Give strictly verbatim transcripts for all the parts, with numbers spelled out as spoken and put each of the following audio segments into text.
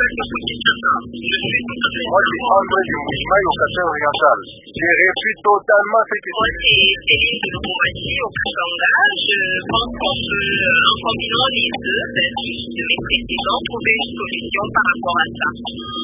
Moi, c'est André Dumouchmaï au Cassel oriental. Je réfute totalement cette question. Moi, c'est Céline de Lobomatie au Katanga. Je pense qu'on peut, en combinant les deux, de mes présidents, trouver une solution par rapport à ça.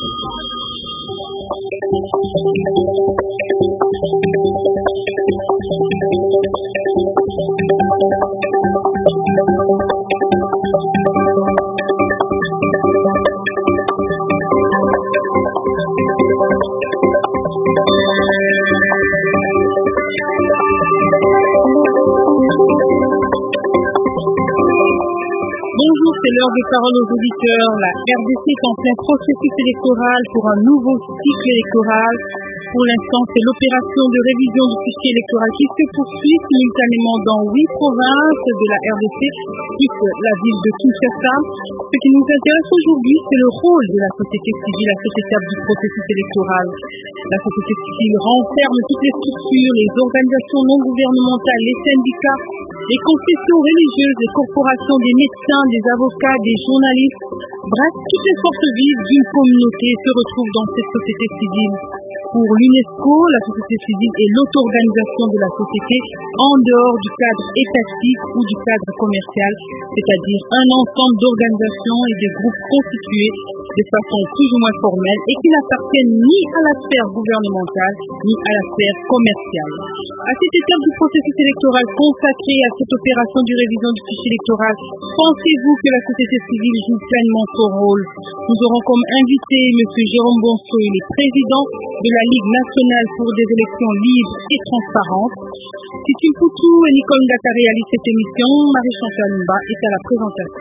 Bonjour, c'est l'heure de parole aux auditeurs. La R D C est en plein processus électoral pour un nouveau cycle électoral. Pour l'instant, c'est l'opération de révision du fichier électoral qui se poursuit simultanément dans huit provinces de la R D C, plus la ville de Kinshasa. Ce qui nous intéresse aujourd'hui, c'est le rôle de la société civile à cette étape du processus électoral. La société civile renferme toutes les structures, les organisations non gouvernementales, les syndicats, les confessions religieuses, les corporations, des médecins, des avocats, des journalistes. Bref, toutes les forces vives d'une communauté se retrouvent dans cette société civile. Pour l'UNESCO, la société civile est l'auto-organisation de la société en dehors du cadre étatique ou du cadre commercial, c'est-à-dire un ensemble d'organisations et de groupes constitués de façon plus ou moins formelle et qui n'appartiennent ni à la sphère gouvernementale ni à la sphère commerciale. À cette étape du processus électoral consacré à cette opération de révision du fichier électoral, pensez-vous que la société civile joue pleinement son rôle? Nous aurons comme invité M. Jérôme Bonso, il est président de la Ligue nationale pour des élections libres et transparentes. Titi Poutou et Nicole Ngata réalisent cette émission. Marie-Chantal Mba est à la présentation.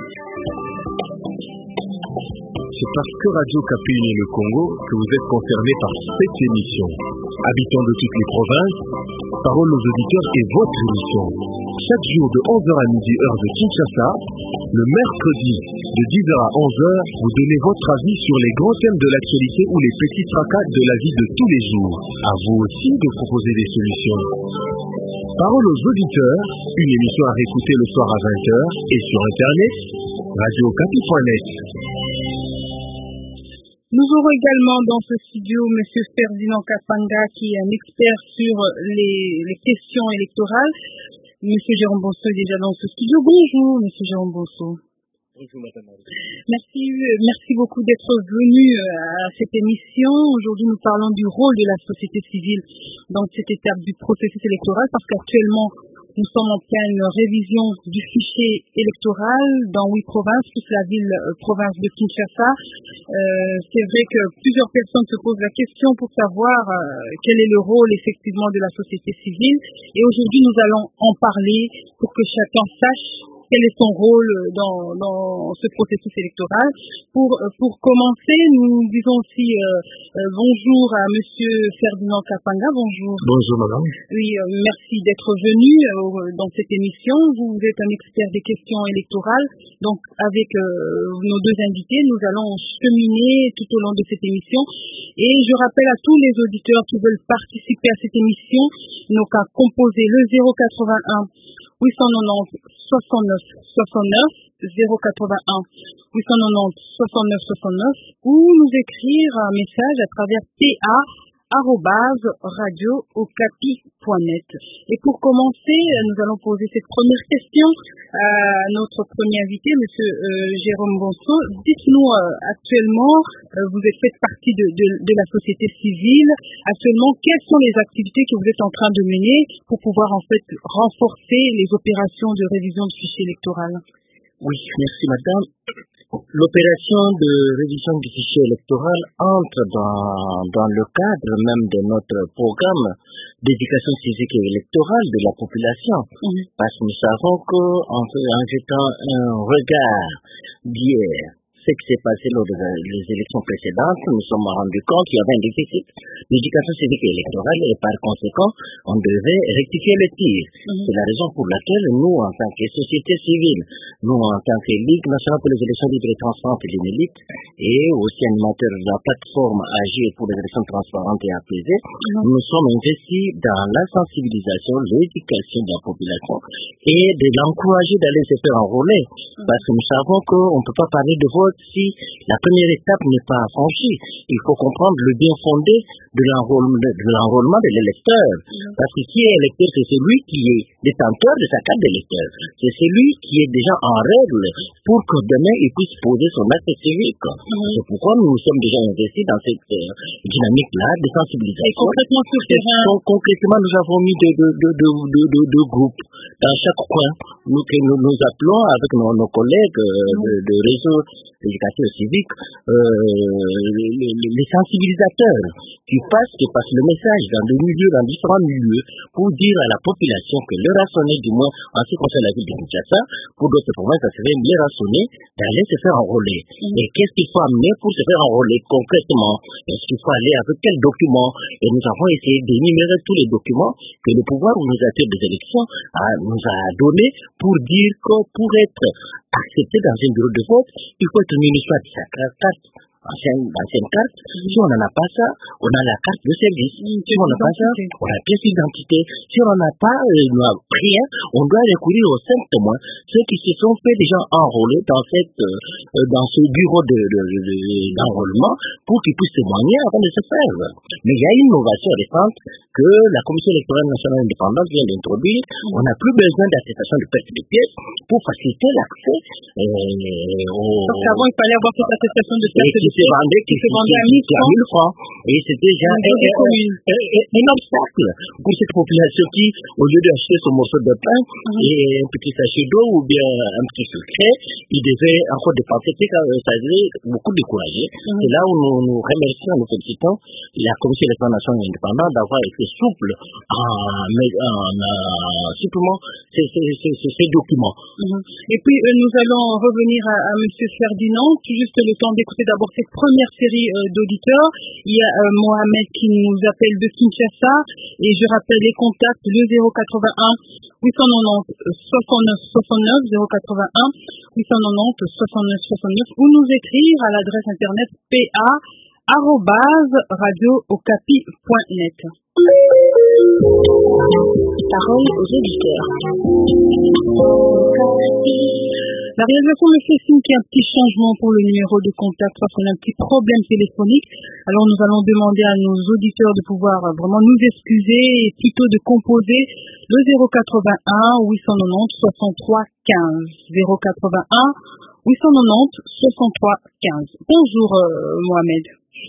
C'est parce que Radio Kapi unit le Congo que vous êtes concernés par cette émission. Habitants de toutes les provinces, parole aux auditeurs est votre émission. Chaque jour de onze heures à midi, heure de Kinshasa, le mercredi de dix heures à onze heures, vous donnez votre avis sur les grands thèmes de l'actualité ou les petits tracas de la vie de tous les jours. À vous aussi de proposer des solutions. Parole aux auditeurs, une émission à réécouter le soir à vingt heures et sur internet, radio kapi point net. Nous aurons également dans ce studio M. Ferdinand Kapanga, qui est un expert sur les, les questions électorales. M. Jérôme Bonso est déjà dans ce studio. Bonjour, M. Jérôme Bonso. Bonjour, Madame. Merci, merci beaucoup d'être venu à cette émission. Aujourd'hui, nous parlons du rôle de la société civile dans cette étape du processus électoral, parce qu'actuellement, nous sommes en pleine révision du fichier électoral dans huit provinces, plus la ville euh, province de Kinshasa. Euh, c'est vrai que plusieurs personnes se posent la question pour savoir euh, quel est le rôle effectivement de la société civile. Et aujourd'hui, nous allons en parler pour que chacun sache quel est son rôle dans, dans ce processus électoral. Pour, pour commencer, nous disons aussi euh, euh, bonjour à Monsieur Ferdinand Kapanga. Bonjour. Bonjour, madame. Oui, euh, merci d'être venu euh, dans cette émission. Vous êtes un expert des questions électorales. Donc, avec euh, nos deux invités, nous allons cheminer tout au long de cette émission. Et je rappelle à tous les auditeurs qui veulent participer à cette émission, ils n'ont qu'à composer le zéro quatre-vingt-un huit cent quatre-vingt-onze soixante-neuf soixante-neuf, zéro quatre-vingt-un huit cent quatre-vingt-onze soixante-neuf soixante-neuf, ou nous écrire un message à travers p a arobase radio okapi point net. Et pour commencer, nous allons poser cette première question à notre premier invité, Monsieur euh, Jérôme Bonso. Dites-nous euh, actuellement, euh, vous êtes fait partie de, de, de la société civile. Actuellement, quelles sont les activités que vous êtes en train de mener pour pouvoir en fait renforcer les opérations de révision du fichier électoral? Oui, merci Madame. L'opération de révision du fichier électoral entre dans, dans le cadre même de notre programme d'éducation civique et électorale de la population. Mmh. Parce que nous savons qu'en en jetant un regard d'hier, ce qui s'est passé lors des élections précédentes, nous nous sommes rendus compte qu'il y avait un déficit d'éducation civique et électorale et par conséquent, on devait rectifier le tir. Mmh. C'est la raison pour laquelle nous, en tant que société civile, nous, en tant que Ligue nationale pour les élections libres et transparentes et l'UNELIT, et aussi animateur de la plateforme Agir pour les élections transparentes et apaisées, mmh. nous sommes investis dans la sensibilisation, l'éducation de la population et de l'encourager d'aller se faire enrôler. Mmh. Parce que nous savons qu'on ne peut pas parler de vote si la première étape n'est pas franchie. Il faut comprendre le bien fondé de l'enrôlement de, de, l'enrôlement de l'électeur. Parce que qui est électeur, c'est celui qui est détenteur de sa carte d'électeur. C'est celui qui est déjà en règle pour que demain il puisse poser son acte civique. Mm-hmm. C'est pourquoi nous nous sommes déjà investis dans cette euh, dynamique-là de sensibilisation. Et concrètement, sur ce terrain, Et, concrètement, nous avons mis deux de, de, de, de, de, de groupes dans chaque coin. Nous, que nous, nous appelons avec nos, nos collègues euh, de, de réseau d'éducation civique euh, les, les, les sensibilisateurs qui passent, qui passent le message dans des milieux, dans différents milieux, pour dire à la population que l'heure a sonné, du moins en ce qui concerne la ville de Kinshasa, pour d'autres provinces, ça serait l'heure a sonné d'aller se faire enrôler. Mm. Et qu'est-ce qu'il faut amener pour se faire enrôler concrètement? Est-ce qu'il faut aller avec quel document? Et nous avons essayé d'énumérer tous les documents que le pouvoir organisateur des élections a, nous a donnés pour dire que pour être accepté dans un bureau de vote, il faut être muni soit de sa carte, ancienne, ancienne carte. Mm-hmm. Si on n'en a pas ça, on a la carte de service. Mm-hmm. Si on n'a pas ça, on a la pièce d'identité. Si on n'en a pas, euh, rien, on doit recourir aux cinq témoins, ceux qui se sont fait déjà enrôler dans cette, euh, dans ce bureau de, de, de, de, d'enrôlement pour qu'ils puissent témoigner avant de se faire. Mais il y a une innovation récente que la Commission électorale nationale indépendante vient d'introduire. Mm-hmm. On n'a plus besoin d'attestation de perte de pièces pour faciliter l'accès euh, au... Parce qu'avant, il fallait avoir cette attestation de perte de pièces. Se vendait, qui, qui se vendait à mille francs. Et c'était déjà un, un, un, un obstacle pour cette population qui, au lieu d'acheter son morceau de pain mm-hmm. et un petit sachet d'eau ou bien un petit sucré, il devait encore dépenser. Ça avait beaucoup découragé. Mm-hmm. C'est là où nous, nous remercions, nous félicitons la Commission électorale nationale indépendante d'avoir été souple en, en, en supprimant ces, ces, ces, ces, ces documents. Mm-hmm. Et puis, euh, nous allons revenir à, à M. Ferdinand, juste le temps d'écouter d'abord cette première série euh, d'auditeurs. Il y a euh, Mohamed qui nous appelle de Kinshasa et je rappelle les contacts, le zéro quatre-vingt-un huit cent quatre-vingt-dix soixante-neuf soixante-neuf, zéro quatre-vingt-un huit cent quatre-vingt-dix soixante-neuf soixante-neuf, ou nous écrire à l'adresse internet p a arobase radio okapi point net. Parole aux auditeurs. La réalisation me fait signe qu'il y a un petit changement pour le numéro de contact parce qu'on a un petit problème téléphonique. Alors nous allons demander à nos auditeurs de pouvoir vraiment nous excuser et plutôt de composer le zéro quatre-vingt-un huit cent quatre-vingt-dix soixante-trois quinze. zéro quatre-vingt-un huit cent quatre-vingt-dix soixante-trois quinze. Bonjour euh, Mohamed.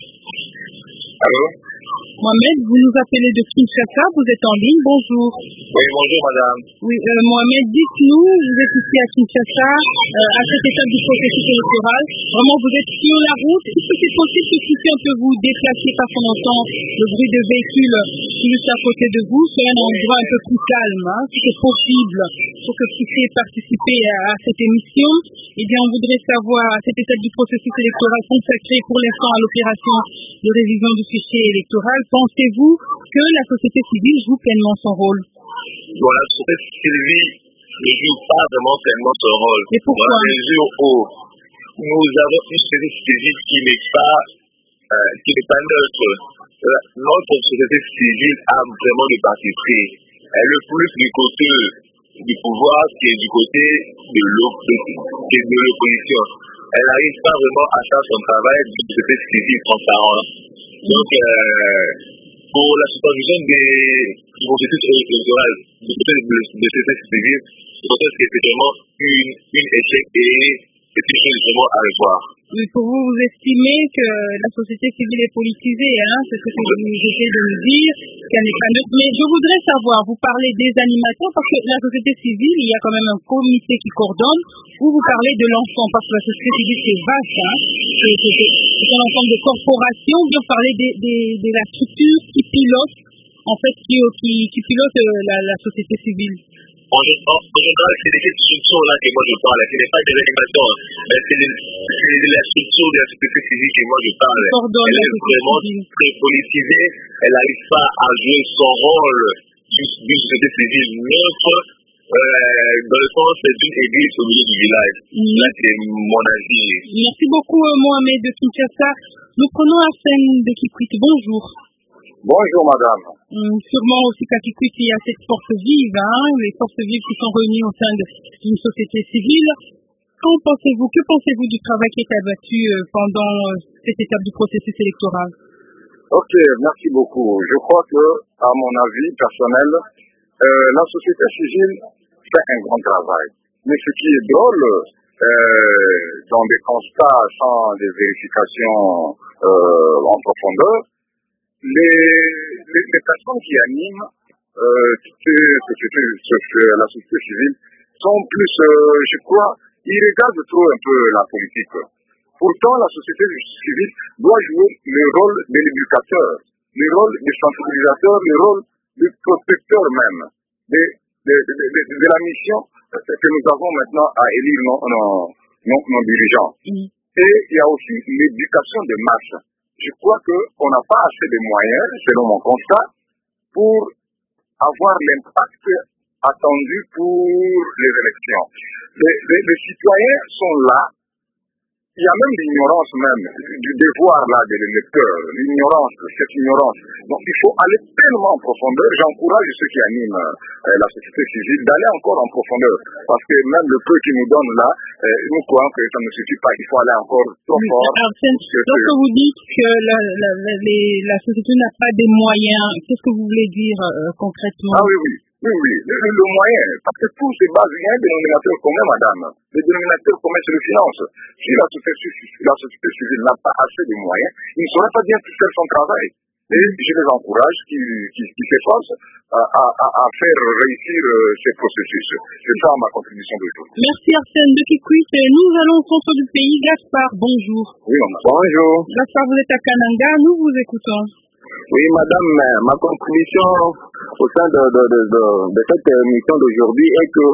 Allô? Mohamed, vous nous appelez de Kinshasa, vous êtes en ligne, bonjour. Oui, bonjour madame. Oui, euh, Mohamed, dites-nous, vous êtes ici à Kinshasa, euh, à cette étape du processus électoral. Vraiment, vous êtes sur la route. Est-ce que c'est possible que si on peut vous déplacer parce qu'on entend le bruit de véhicules juste à côté de vous, sur un endroit un peu plus calme, hein, si c'est possible, pour que vous puissiez participer à, à cette émission? Eh bien, on voudrait savoir, à cette étape du processus électoral consacré pour l'instant à l'opération de révision du fichier électoral, pensez-vous que la société civile joue pleinement son rôle? Bon, la société civile ne joue pas vraiment pleinement son rôle. Mais pourquoi? Dans la mesure où nous avons une société civile qui n'est pas, euh, qui n'est pas neutre. Euh, notre société civile a vraiment des partis pris. Elle est plus du côté du pouvoir qui est du côté de l'opposition. Elle n'arrive pas vraiment à faire son travail d'une société civile transparente. Donc, euh, pour la supervision des processus électoraux du côté de la société civile, je pense que c'est vraiment une, une échec et c'est une chose vraiment à revoir. Oui, pour vous, vous estimez que la société civile est politisée, hein? C'est ce que vous essayez de nous dire, qu'elle n'est pas neutre. Mais je voudrais savoir, vous parlez des animateurs, parce que la société civile, il y a quand même un comité qui coordonne, ou vous parlez de l'ensemble, parce que la société civile, c'est vaste, hein? C'est, c'est, c'est un ensemble de corporations, vous parlez de, de, de la structure qui pilote, en fait, qui, qui, qui pilote la, la société civile. En général, c'est de cette structure-là que moi je parle. Ce n'est pas des animateurs, mais c'est de, c'est de la structure de la société civile que moi je parle. Elle est vraiment très politisée. Elle n'arrive pas à jouer son rôle d'une société civile neutre. Euh, dans le sens, c'est une église au milieu du village. Mmh. Là, c'est mon avis. Merci beaucoup, Mohamed de Kinshasa. Nous prenons Hassan de Kikwit. Bonjour. Bonjour madame. Hum, sûrement aussi qu'à Kikwit, il y a cette force vive, hein, les forces vives qui sont réunies au sein d'une société civile. Qu'en pensez-vous? Que pensez-vous du travail qui est abattu pendant cette étape du processus électoral? Ok, merci beaucoup. Je crois que, à mon avis personnel, euh, la société civile fait un grand travail. Mais ce qui est drôle, euh, dans des constats sans des vérifications euh, en profondeur, les, les, les personnes qui animent euh, la société civile sont plus, euh, je crois, ils regardent trop un peu la politique. Pourtant, la société civile doit jouer le rôle de l'éducateur, le rôle du sensibilisateur, le rôle du protecteur même de, de, de, de, de la mission que nous avons maintenant à élire nos, nos, nos, nos dirigeants. Mm. Et il y a aussi l'éducation de masse. Je crois qu'on n'a pas assez de moyens, selon mon constat, pour avoir l'impact attendu pour les élections. Les, les, les citoyens sont là. Il y a même l'ignorance même du devoir là de l'électeur, l'ignorance, cette ignorance. Donc il faut aller tellement en profondeur. J'encourage ceux qui animent euh, la société civile d'aller encore en profondeur. Parce que même le peu qu'ils nous donnent là, euh, nous croyons que ça ne suffit pas. Il faut aller encore trop fort. Lorsque vous dites que la, la, la, les, la société n'a pas des moyens, qu'est-ce que vous voulez dire euh, concrètement? Ah oui, oui. Oui, oui, le, le moyen, parce que tout se base, il y a un dénominateur commun, madame. Le dénominateur commun, c'est le finance. Si la société, la société civile n'a pas assez de moyens, il ne saurait pas bien faire son travail. Et je les encourage qui, qui, qui s'efforcent à, à, à faire réussir euh, ces processus. C'est ça ma contribution d'aujourd'hui. Merci Arsène de Kikwit. Nous allons au centre du pays. Gaspard, bonjour. Oui, on a. Bonjour. Gaspard, vous êtes à Kananga, nous vous écoutons. Oui, madame, ma contribution au sein de, de, de, de, de cette émission d'aujourd'hui est que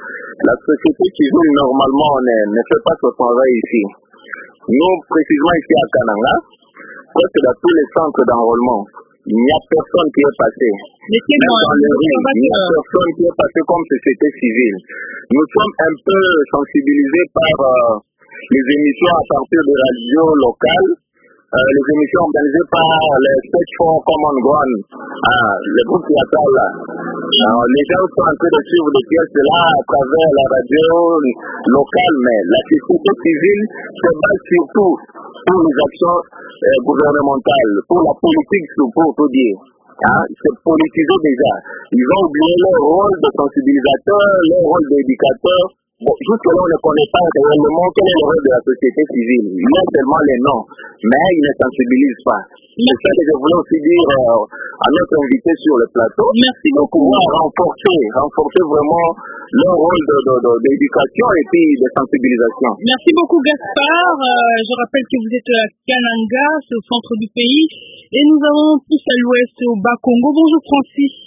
la société civile, normalement, ne, ne fait pas son travail ici. Nous, précisément ici à Kananga, presque dans tous les centres d'enrôlement, il n'y a personne qui est passé. Même dans les rues, il n'y a personne qui est passé comme société civile. Nous sommes un peu sensibilisés par euh, les émissions à partir des radios locales. Euh, les émissions organisées par les Search for Common Ground, ah, le groupe théâtral là. Alors, les gens sont en train de suivre des pièces là à travers la radio locale, mais la société civile se base surtout pour les actions euh, gouvernementales, pour la politique, pour tout dire. Hein, c'est politisé déjà. Ils ont oublié leur rôle de sensibilisateur, leur rôle d'éducateur. Bon, jusque-là, on ne connaît pas réellement quel est le rôle de la société civile. Il y a seulement les noms, mais ils ne sensibilisent pas. C'est ça que je voulais aussi dire euh, à notre invité sur le plateau. Merci de pouvoir renforcer, renforcer vraiment leur rôle de, de, de, d'éducation et puis de sensibilisation. Merci beaucoup, Gaspard. Euh, je rappelle que vous êtes à Kananga, c'est au centre du pays. Et nous avons plus à l'ouest, au Bas-Congo. Bonjour, Francis.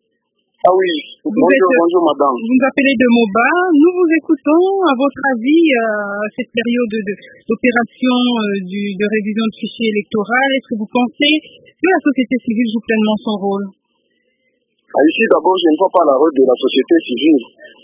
Ah oui, vous bonjour, êtes, bonjour madame. Vous nous appelez de Moba. Nous vous écoutons. À votre avis, euh, cette période de, d'opération euh, du, de révision de fichier électoral, est-ce que vous pensez que la société civile joue pleinement son rôle? Ah, ici, d'abord, je ne vois pas la rôle de la société civile.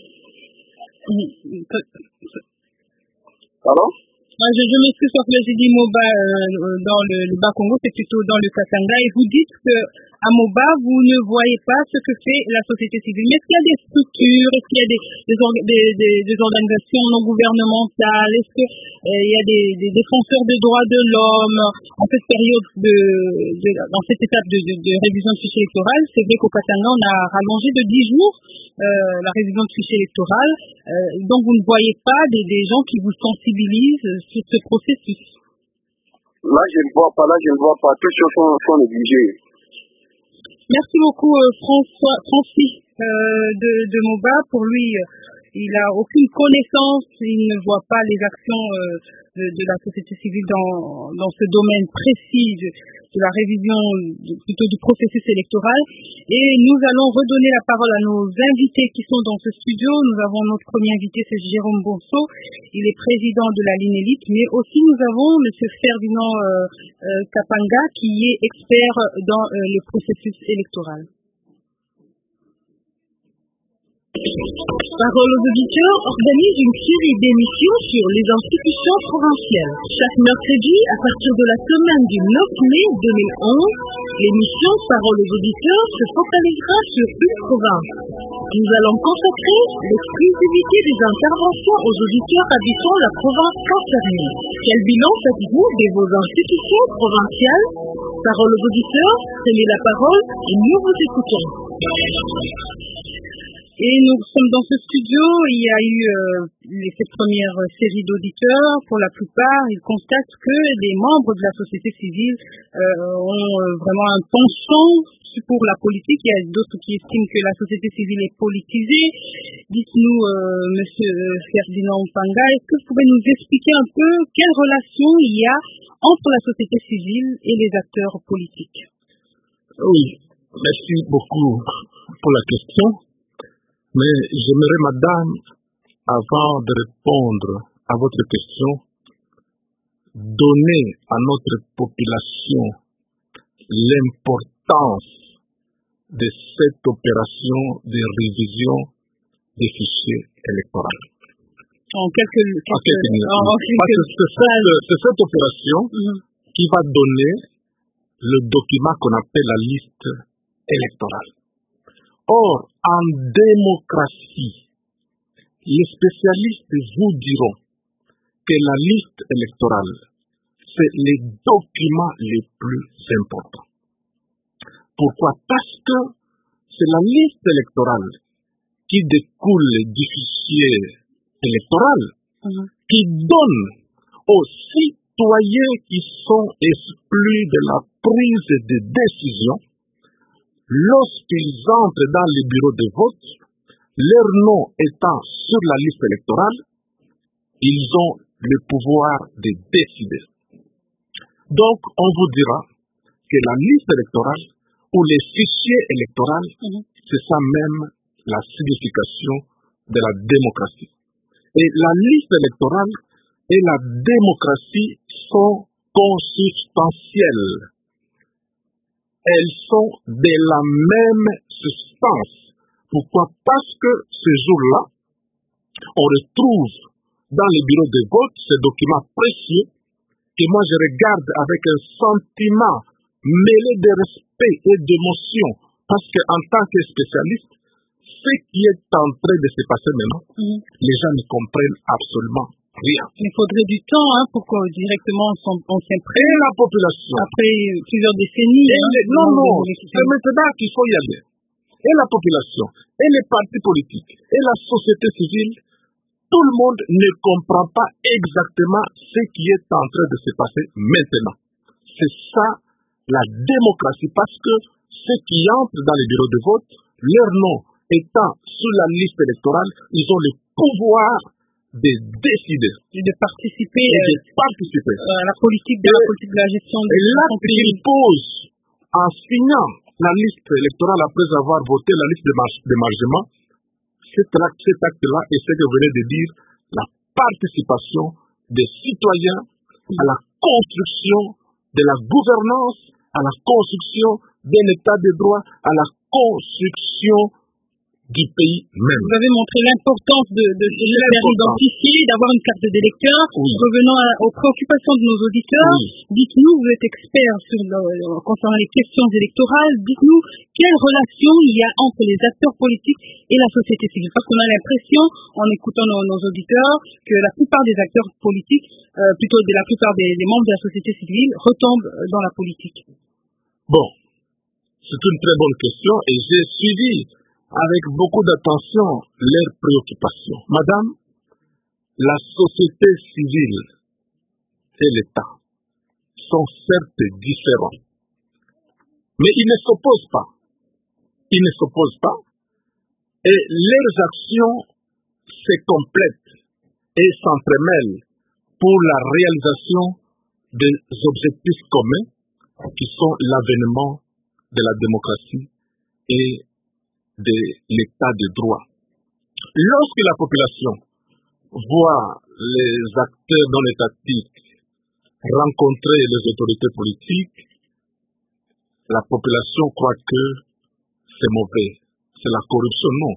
Pardon? Ah, je, je m'excuse parce que j'ai dit Moba euh, dans le, le Bas-Congo, c'est plutôt dans le Katanga. Et vous dites que à Moba, vous ne voyez pas ce que fait la société civile. Mais est-ce qu'il y a des structures, est-ce qu'il y a des, des, des, des, des organisations non gouvernementales, est-ce qu'il euh, y a des, des défenseurs des droits de l'homme en cette période de, de dans cette étape de, de, de révision de fichier électoral? C'est vrai qu'au Katanga, on a rallongé de dix jours euh, la révision de fichier électoral. Euh, donc vous ne voyez pas des, des gens qui vous sensibilisent sur ce processus? Là, je ne vois pas, là, je ne vois pas. Toutes choses sont, sont négligées. Merci beaucoup, euh, François, Francis euh, de, de Moba. Pour lui, euh, il n'a aucune connaissance, il ne voit pas les actions euh, de, de la société civile dans, dans ce domaine précis de, de la révision, de, plutôt du processus électoral. Et nous allons redonner la parole à nos invités qui sont dans ce studio. Nous avons notre premier invité, c'est Jérôme Bonso. Il est président de la Linélite, mais aussi nous avons M. Ferdinand euh, euh, Kapanga, qui est expert dans euh, le processus électoral. Parole aux auditeurs organise une série d'émissions sur les institutions provinciales. Chaque mercredi, à partir de la semaine du neuf mai deux mille onze, l'émission Parole aux auditeurs se focalisera sur une province. Nous allons consacrer l'exclusivité des interventions aux auditeurs habitant la province concernée. Quel bilan faites-vous de vos institutions provinciales? Parole aux auditeurs, prenez la parole et nous vous écoutons. Et nous sommes dans ce studio, il y a eu euh, les, ces premières séries d'auditeurs. Pour la plupart, ils constatent que les membres de la société civile euh, ont euh, vraiment un penchant pour la politique. Il y a d'autres qui estiment que la société civile est politisée. Dites-nous, euh, Monsieur Ferdinand Panga, est-ce que vous pouvez nous expliquer un peu quelle relation il y a entre la société civile et les acteurs politiques? Oui, merci beaucoup pour la question. Mais j'aimerais, madame, avant de répondre à votre question, donner à notre population l'importance de cette opération de révision des fichiers électoraux. En quelques, quelques, en quelques minutes. En, en quelques Parce que c'est cette, c'est cette opération mm-hmm. qui va donner le document qu'on appelle la liste électorale. Or, en démocratie, les spécialistes vous diront que la liste électorale, c'est les documents les plus importants. Pourquoi? Parce que c'est la liste électorale qui découle du fichier électoral mmh. qui donne aux citoyens qui sont exclus de la prise de décision. Lorsqu'ils entrent dans les bureaux de vote, leur nom étant sur la liste électorale, ils ont le pouvoir de décider. Donc, on vous dira que la liste électorale ou les fichiers électoraux, mmh. c'est ça même la signification de la démocratie. Et la liste électorale et la démocratie sont consubstantielles. Elles sont de la même substance. Pourquoi? Parce que ce jour-là, on retrouve dans les bureaux de vote ces documents précieux que moi je regarde avec un sentiment mêlé de respect et d'émotion. Parce qu'en tant que spécialiste, ce qui est en train de se passer maintenant, mmh. les gens ne comprennent absolument rien. Il faudrait du temps hein, pour que directement on, on s'imprègne. Et la population. Après plusieurs décennies. Hein, les, non, non, c'est maintenant qu'il faut y aller. Et la population, et les partis politiques, et la société civile, tout le monde ne comprend pas exactement ce qui est en train de se passer maintenant. C'est ça la démocratie, parce que ceux qui entrent dans les bureaux de vote, leur nom étant sur la liste électorale, ils ont le pouvoir de décider. Et de participer, et de participer. Euh, à la politique de, et, la politique de la gestion de et l'acte qu'ils posent en signant la liste électorale après avoir voté la liste de d'émargement, cet acte, cet acte-là est ce que vous venez de dire, la participation des citoyens à la construction de la gouvernance, à la construction d'un état de droit, à la construction du pays même. Vous avez montré l'importance de, de se faire identifier, d'avoir une carte d'électeur. Oui. Revenons à, aux préoccupations de nos auditeurs. Oui. Dites-nous, vous êtes expert sur le, concernant les questions électorales, dites-nous quelle relation il y a entre les acteurs politiques et la société civile. Parce qu'on a l'impression, en écoutant nos, nos auditeurs, que la plupart des acteurs politiques, euh, plutôt de la plupart des, des membres de la société civile, retombent dans la politique. Bon, c'est une très bonne question et j'ai suivi avec beaucoup d'attention leurs préoccupations. Madame, la société civile et l'État sont certes différents, mais ils ne s'opposent pas. Ils ne s'opposent pas et leurs actions se complètent et s'entremêlent pour la réalisation des objectifs communs qui sont l'avènement de la démocratie et de l'état de droit. Lorsque la population voit les acteurs non étatiques rencontrer les autorités politiques, la population croit que c'est mauvais, c'est la corruption. Non.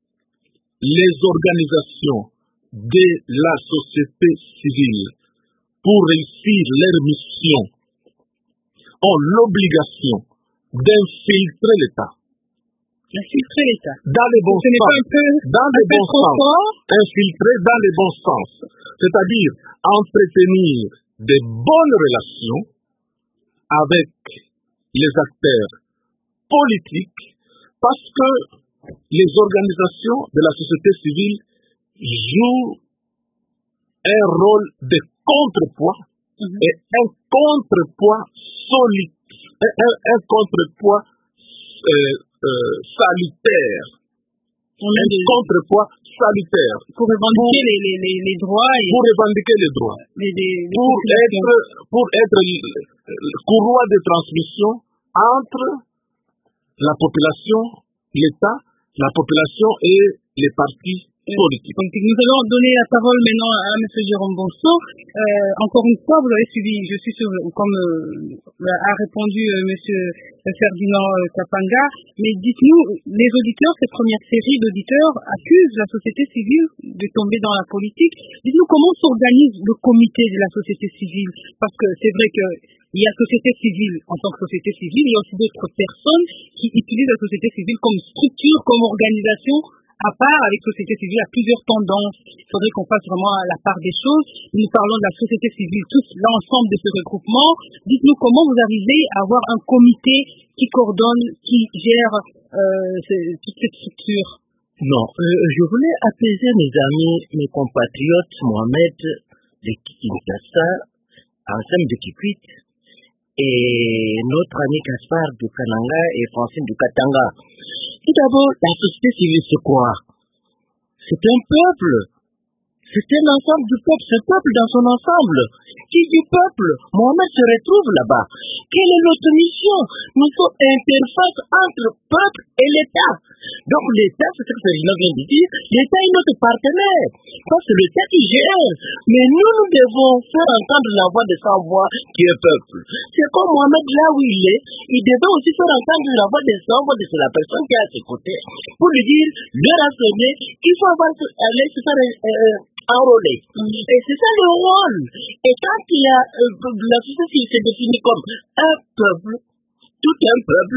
Les organisations de la société civile, pour réussir leur mission, ont l'obligation d'infiltrer l'État Infiltrer l'État. Dans les bons Ce n'est sens. pas un peu, dans un les peu bons trop sens. fort? Infiltrer dans les bons sens. C'est-à-dire entretenir des bonnes relations avec les acteurs politiques parce que les organisations de la société civile jouent un rôle de contrepoids mm-hmm. et un contrepoids solide, un, un, un contrepoids euh, euh, salutaire, On un des... contrepoids salutaire pour revendiquer pour, les, les, les, les droits et pour revendiquer les droits, les, les, les pour être pour être courroie de transmission entre la population, l'État, la population et les partis politiques. Nous allons donner la parole maintenant à M. Jérôme Bonso. Euh, encore une fois, vous avez suivi, je suis sûr, comme euh, a répondu euh, M. Ferdinand Kapanga, mais dites-nous, les auditeurs, cette première série d'auditeurs accusent la société civile de tomber dans la politique. Dites-nous comment s'organise le comité de la société civile, parce que c'est vrai que il y a société civile en tant que société civile, il y a aussi d'autres personnes qui utilisent la société civile comme structure, comme organisation, à part avec société civile, il y a plusieurs tendances. Il faudrait qu'on fasse vraiment à la part des choses. Nous parlons de la société civile, tous l'ensemble de ce regroupement. Dites-nous comment vous arrivez à avoir un comité qui coordonne, qui gère euh, toute cette structure. Non, euh, je voulais apaiser mes amis, mes compatriotes, Mohamed de Kinshasa, Anselme de Kikwit, et notre ami Gaspard de Kananga et Francine de Katanga. Tout d'abord, la société civile, c'est quoi? C'est un peuple. C'est un ensemble du peuple, ce peuple dans son ensemble. Qui du peuple? Mohamed se retrouve là-bas. Quelle est notre mission? Nous sommes interface entre le peuple et l'État. Donc l'État, c'est ce que Ferdinand vient de dire, l'État est notre partenaire. Parce que l'État qui gère. Mais nous, nous devons faire entendre la voix de sa voix qui est peuple. C'est comme Mohamed là où il est, il devait aussi faire entendre la voix de sa voix de la personne qui est à ses côtés. Pour lui dire, le rassembler, qu'il faut avoir, aller se faire euh, enrôler. Mm-hmm. Et c'est ça le rôle. Et quand il y a, euh, la société qui s'est définie comme un peuple, tout un peuple,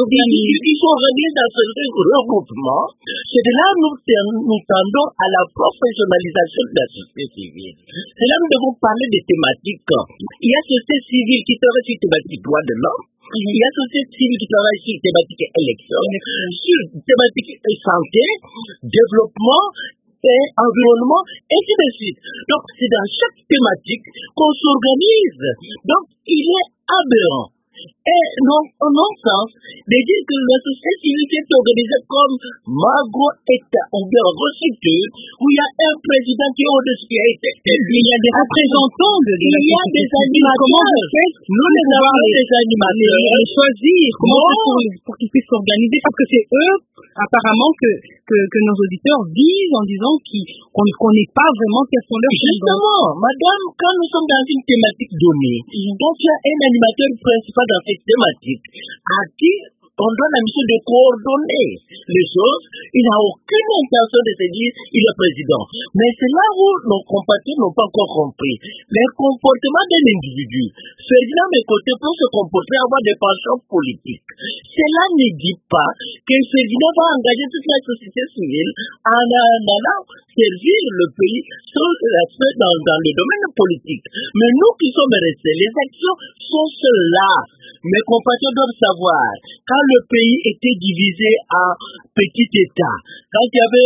ils sont réunis dans ce regroupement. C'est de là que nous, nous tendons à la professionnalisation de la société civile. C'est là que nous devons parler des thématiques. Il y a société civile qui travaille sur les thématiques droits de l'homme. Il y a société civile qui travaille sur les thématiques élection, sur les thématiques santé, développement, et environnement, et ainsi de suite. Donc, c'est dans chaque thématique qu'on s'organise. Donc, il est aberrant. Et non, en non-sens, de dire que la société civile est organisée comme magro-État ou bien restructure, où il y a un président qui est au-dessus qui a été élu. Il y a des représentants de la Il y a des animateurs. Nous les avons des animateurs. Les choisir comment pour, pour qu'ils puissent s'organiser, parce que c'est eux, apparemment, que, que, que nos auditeurs disent en disant qu'on ne connaît pas vraiment quels sont leurs Justement, madame, quand nous sommes dans une thématique donnée, donc il y a un animateur principal dans cette thématique à qui on donne la mission de coordonner les choses. Il n'a aucune intention de se dire il est président. Mais c'est là où nos compatriotes n'ont pas encore compris. Le comportement d'un individu. Ferdinand Mekoté peut se comporter, avoir des pensions politiques. Cela ne dit pas que Ferdinand va engager toute la société civile en allant servir le pays dans, dans le domaine politique. Mais nous qui sommes restés, les actions sont celles-là. Mes compatriotes doivent savoir, quand le pays était divisé en petits États, quand il y avait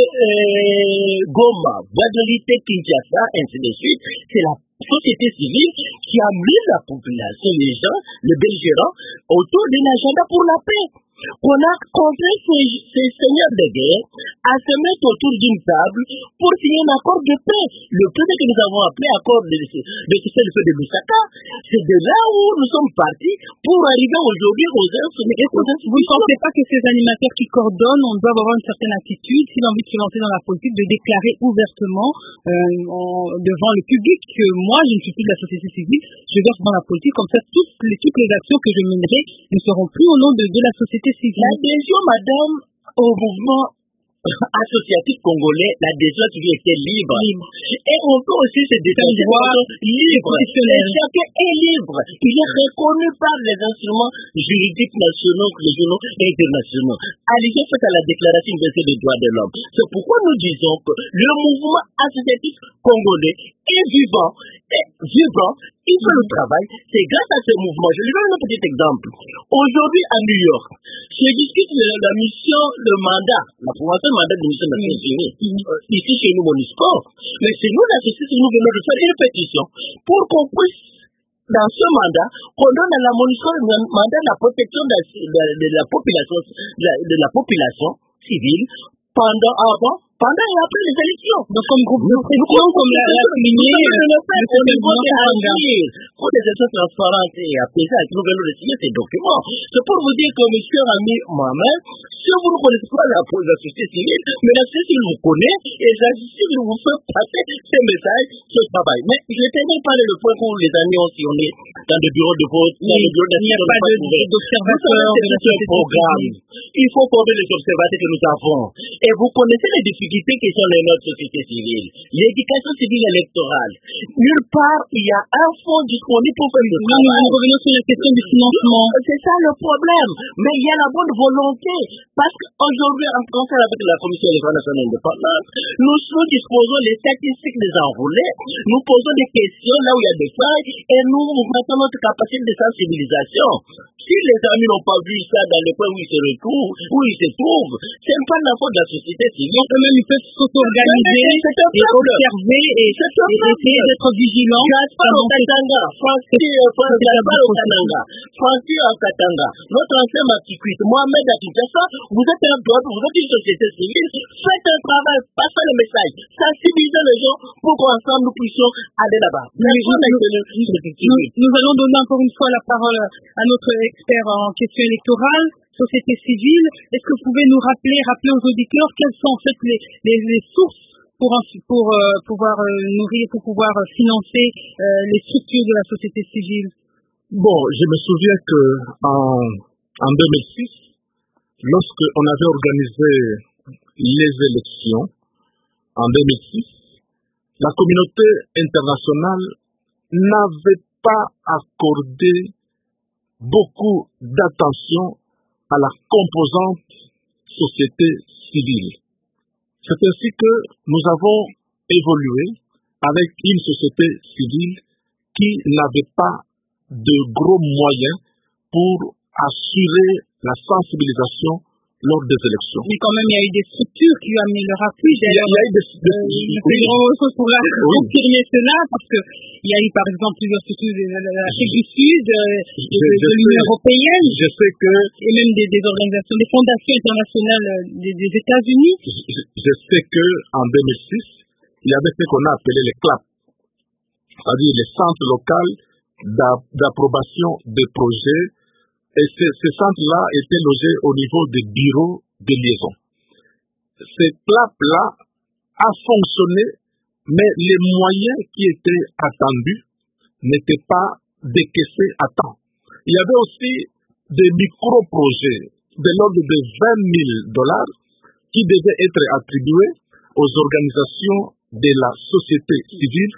euh, Goma, Guadeloupe, Kinshasa, ainsi de suite, c'est la société civile qui a mis la population, les gens, les belgérants, autour d'un agenda pour la paix. On a contraint ces, ces seigneurs de guerre à se mettre autour d'une table pour signer un accord de paix. Le premier que nous avons appelé accord de cessez le feu de Lusaka, c'est de là où nous sommes partis pour arriver aujourd'hui aux instruments. Vous ne pensez pas que ces animateurs qui coordonnent, on doit avoir une certaine attitude, s'il a envie de se lancer dans la politique, de déclarer ouvertement euh, en, devant le public que moi, je ne suis plus de la société civile, je verse dans la politique, comme ça toutes les, toutes les actions que je mènerai ne seront plus au nom de, de la société civile. L'adhésion, madame, au mouvement associatif congolais, l'adhésion civile était libre. libre. Et on peut aussi se détacher libre. Et chacun est libre. Il est reconnu par les instruments juridiques nationaux, régionaux et internationaux. Allié fait à la Déclaration universelle des droits de l'homme. C'est pourquoi nous disons que le mouvement associatif congolais est vivant, est vivant, il fait le travail. C'est grâce à ce mouvement. Je lui donne un petit exemple. Aujourd'hui à New York, je discute de la mission, le mandat, la promotion mandat de mission de Nations Unies, ici chez nous, MONUSCO. Mais c'est nous, la société, nous venons de faire une pétition pour qu'on puisse, dans ce mandat, qu'on donne à la MONUSCO le mandat de la protection de la, de, de la population, de la, de la population civile pendant, avant, pendant et après les élections. Donc, comme groupe de pression, comme l'a souligné, le niveau d'agir pour des élections transparentes et apaisantes, nous venons de signer ces documents. C'est pour vous dire que monsieur Rami Mohamed, si vous ne connaissez pas la, la société civile, mais la société civile vous connaît et la société civile vous fait passer ces messages, ce travail. Mais je ne termine pas le point où les amis ont sillonné dans des bureaux de vote, dans des bureaux d'assises. Il n'y a pas d'observateurs de la société programme. Il faut former les observateurs que nous avons. Et vous connaissez les difficultés qui sont dans notre société civile. L'éducation civile électorale. Nulle part, il y a un fonds disponible pour faire le travail. Nous revenons sur la question du financement. C'est ça le problème. Mais il y a la bonne volonté. Parce qu'aujourd'hui, en concert avec la Commission électorale nationale indépendante, nous, nous disposons des statistiques des enrôlés, nous posons des questions là où il y a des failles et nous augmentons notre capacité de sensibilisation. Si les amis n'ont pas vu ça dans le point où ils se retrouvent, où ils se trouvent, c'est pas la faute de la société civile. Eux-mêmes, ils peuvent s'auto-organiser et observer et, et essayer d'être vigilants. Gaspard au Katanga, Gaspard au Katanga, Francis au Katanga, notre ancien Matiquit, Mohamed Atikassa, vous êtes un peuple, vous êtes une société civile, faites un travail, passez le message, sensibilisez les gens pour qu'ensemble nous puissions aller là-bas. Nous, nous, nous allons donner encore une fois la parole à notre expert en question électorale, société civile. Est-ce que vous pouvez nous rappeler, rappeler aux auditeurs quelles sont en fait les, les, les sources pour, pour euh, pouvoir euh, nourrir, pour pouvoir euh, financer euh, les structures de la société civile? Bon, je me souviens que en, en deux mille six, lorsque on avait organisé les élections en deux mille six, la communauté internationale n'avait pas accordé beaucoup d'attention à la composante société civile. C'est ainsi que nous avons évolué avec une société civile qui n'avait pas de gros moyens pour assurer la sensibilisation lors des élections. Mais quand même, il y a eu des structures qui ont amené leur appui. Il y a, il y a eu des structures pour la confirmer cela, parce que il y a eu par exemple plusieurs structures de l'Afrique du Sud, de, de, de l'Union européenne, je sais que, et même des, des organisations, des fondations internationales des, des États-Unis. Je, je sais que en deux mille six, il y avait ce qu'on a appelé les C L A P, c'est-à-dire les centres locaux d'approbation des projets. Et ces, ces centres-là étaient logés au niveau des bureaux de liaison. Ces C L A P-là a fonctionné, mais les moyens qui étaient attendus n'étaient pas décaissés à temps. Il y avait aussi des micro-projets de l'ordre de vingt mille dollars qui devaient être attribués aux organisations de la société civile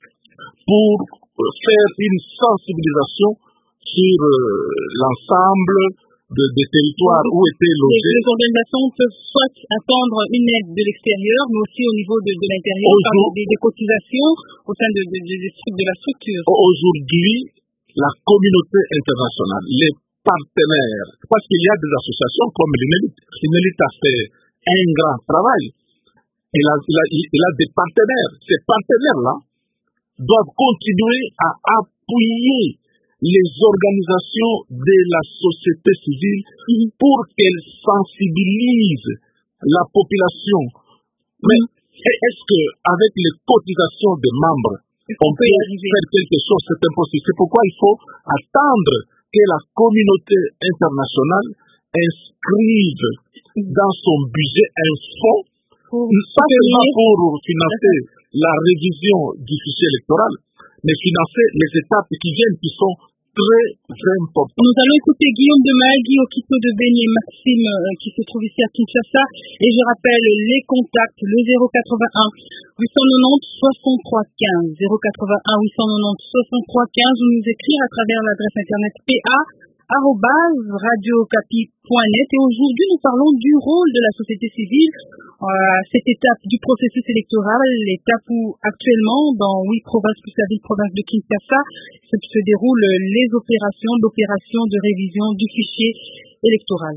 pour faire une sensibilisation sur euh, l'ensemble de, des territoires où étaient logés. Les, les organisations peuvent soit attendre une aide de l'extérieur, mais aussi au niveau de, de l'intérieur, par des, des cotisations au sein de, de, de, de, de la structure. Aujourd'hui, la communauté internationale, les partenaires, parce qu'il y a des associations comme l'UNELIT. L'UNELIT a fait un grand travail. Il a, il a, il a des partenaires. Ces partenaires-là doivent continuer à appuyer les organisations de la société civile pour qu'elles sensibilisent la population. Mais est-ce qu'avec les cotisations des membres, on peut faire quelque chose? C'est impossible. C'est pourquoi il faut attendre que la communauté internationale inscrive dans son budget un fonds, pas seulement pour financer la révision du fichier électoral, mais financer les étapes qui viennent, qui sont très important. Nous allons écouter Guillaume de Magui, Okito de Beni et Maxime euh, qui se trouve ici à Kinshasa. Et je rappelle les contacts, le zéro quatre-vingt-un huit cent quatre-vingt-dix soixante-trois quinze, zéro quatre-vingt-un huit cent quatre-vingt-dix soixante-trois quinze, ou nous écrire à travers l'adresse internet p a arobase radio okapi point net. Et aujourd'hui, nous parlons du rôle de la société civile à euh, cette étape du processus électoral, l'étape où actuellement, dans huit provinces plus la ville province de Kinshasa, se, se déroulent les opérations d'opération de révision du fichier électoral.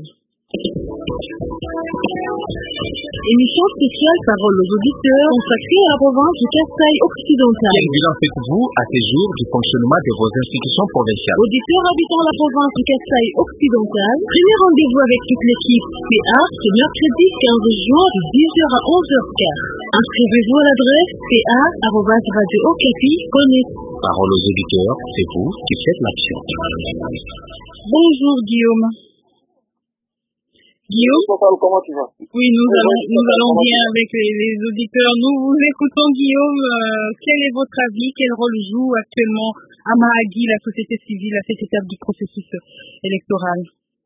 Émission spéciale Parole aux auditeurs consacrée à la province du Kasaï occidental. Quel bilan faites-vous à ces jours du fonctionnement de vos institutions provinciales? Auditeurs habitant la province du Kasaï occidental, prenez rendez-vous avec toute l'équipe P A ce mercredi quinze juin de dix heures à onze heures quinze. Inscrivez-vous à l'adresse p a arobase radio okapi point net. Parole aux auditeurs, c'est vous qui faites l'action. Bonjour Guillaume. Guillaume, comment tu vas? Oui, nous allons, nous allons bien avec les, les auditeurs. Nous vous écoutons, Guillaume. Euh, quel est votre avis? Quel rôle joue actuellement à Mahagi la société civile à cette étape du processus électoral?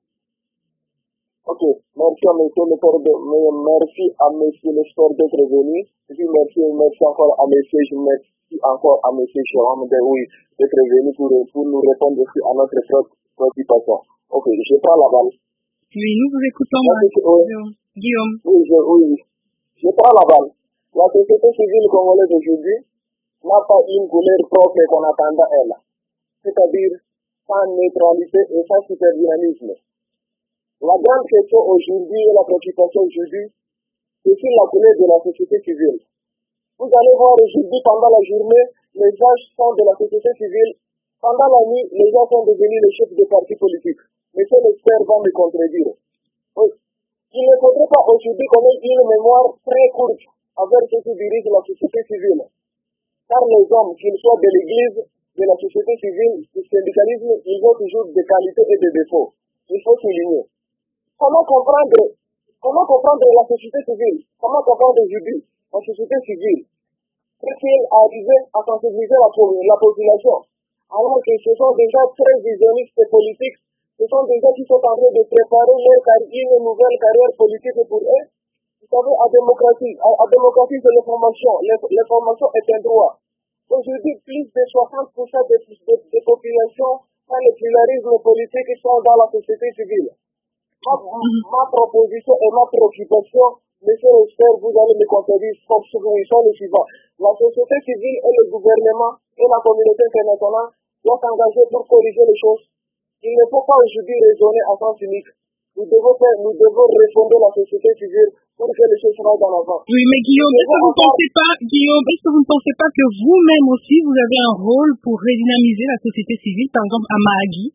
Ok, merci à monsieur le port de, merci à monsieur le sport d'être venu. Et puis merci, merci encore à monsieur, je merci encore à monsieur Jérôme de oui, d'être venu pour, pour nous répondre aussi à notre préoccupation. Ok, je prends la balle. Oui, nous vous écoutons, oui. Guillaume. Oui, je, oui, je prends la balle. La société civile congolaise aujourd'hui n'a pas une couleur propre qu'on attendait elle. C'est-à-dire sans neutralité et sans superdynamisme. La grande question aujourd'hui et la préoccupation aujourd'hui, c'est sur la couleur de la société civile. Vous allez voir aujourd'hui pendant la journée, les gens sont de la société civile. Pendant la nuit, les gens sont devenus les chefs des partis politiques. Monsieur l'expert va me contredire. Oui. Il ne faudrait pas aujourd'hui qu'on ait une mémoire très courte avec ceux qui dirigent la société civile. Car les hommes, qu'ils soient de l'église, de la société civile, du syndicalisme, ils ont toujours des qualités et des défauts. Il faut souligner. Comment comprendre, comment comprendre la société civile? Comment comprendre aujourd'hui la société civile? Est-il arrivé à sensibiliser la, la population? Alors que ce sont des gens très visionnistes et politiques. Ce sont des gens qui sont en train de préparer leur carrière, une nouvelle carrière politique pour eux. Vous savez, à démocratie, à, à démocratie, c'est l'information. L'information est un droit. Aujourd'hui, plus de soixante pour cent des, des, des populations dans le pluralisme politique sont dans la société civile. Ma, ma proposition et ma préoccupation, monsieur l'expert, vous allez me contredire, sont le suivant. La société civile et le gouvernement et la communauté internationale doivent s'engager pour corriger les choses. Il ne faut pas aujourd'hui raisonner à sens unique. Nous devons faire, nous devons refonder la société civile pour que les choses soient dans l'avant. Oui, mais Guillaume, est-ce que vous ne pensez pas, Guillaume, est-ce que vous ne pensez pas que vous-même aussi, vous avez un rôle pour redynamiser la société civile, par exemple à Mahagi?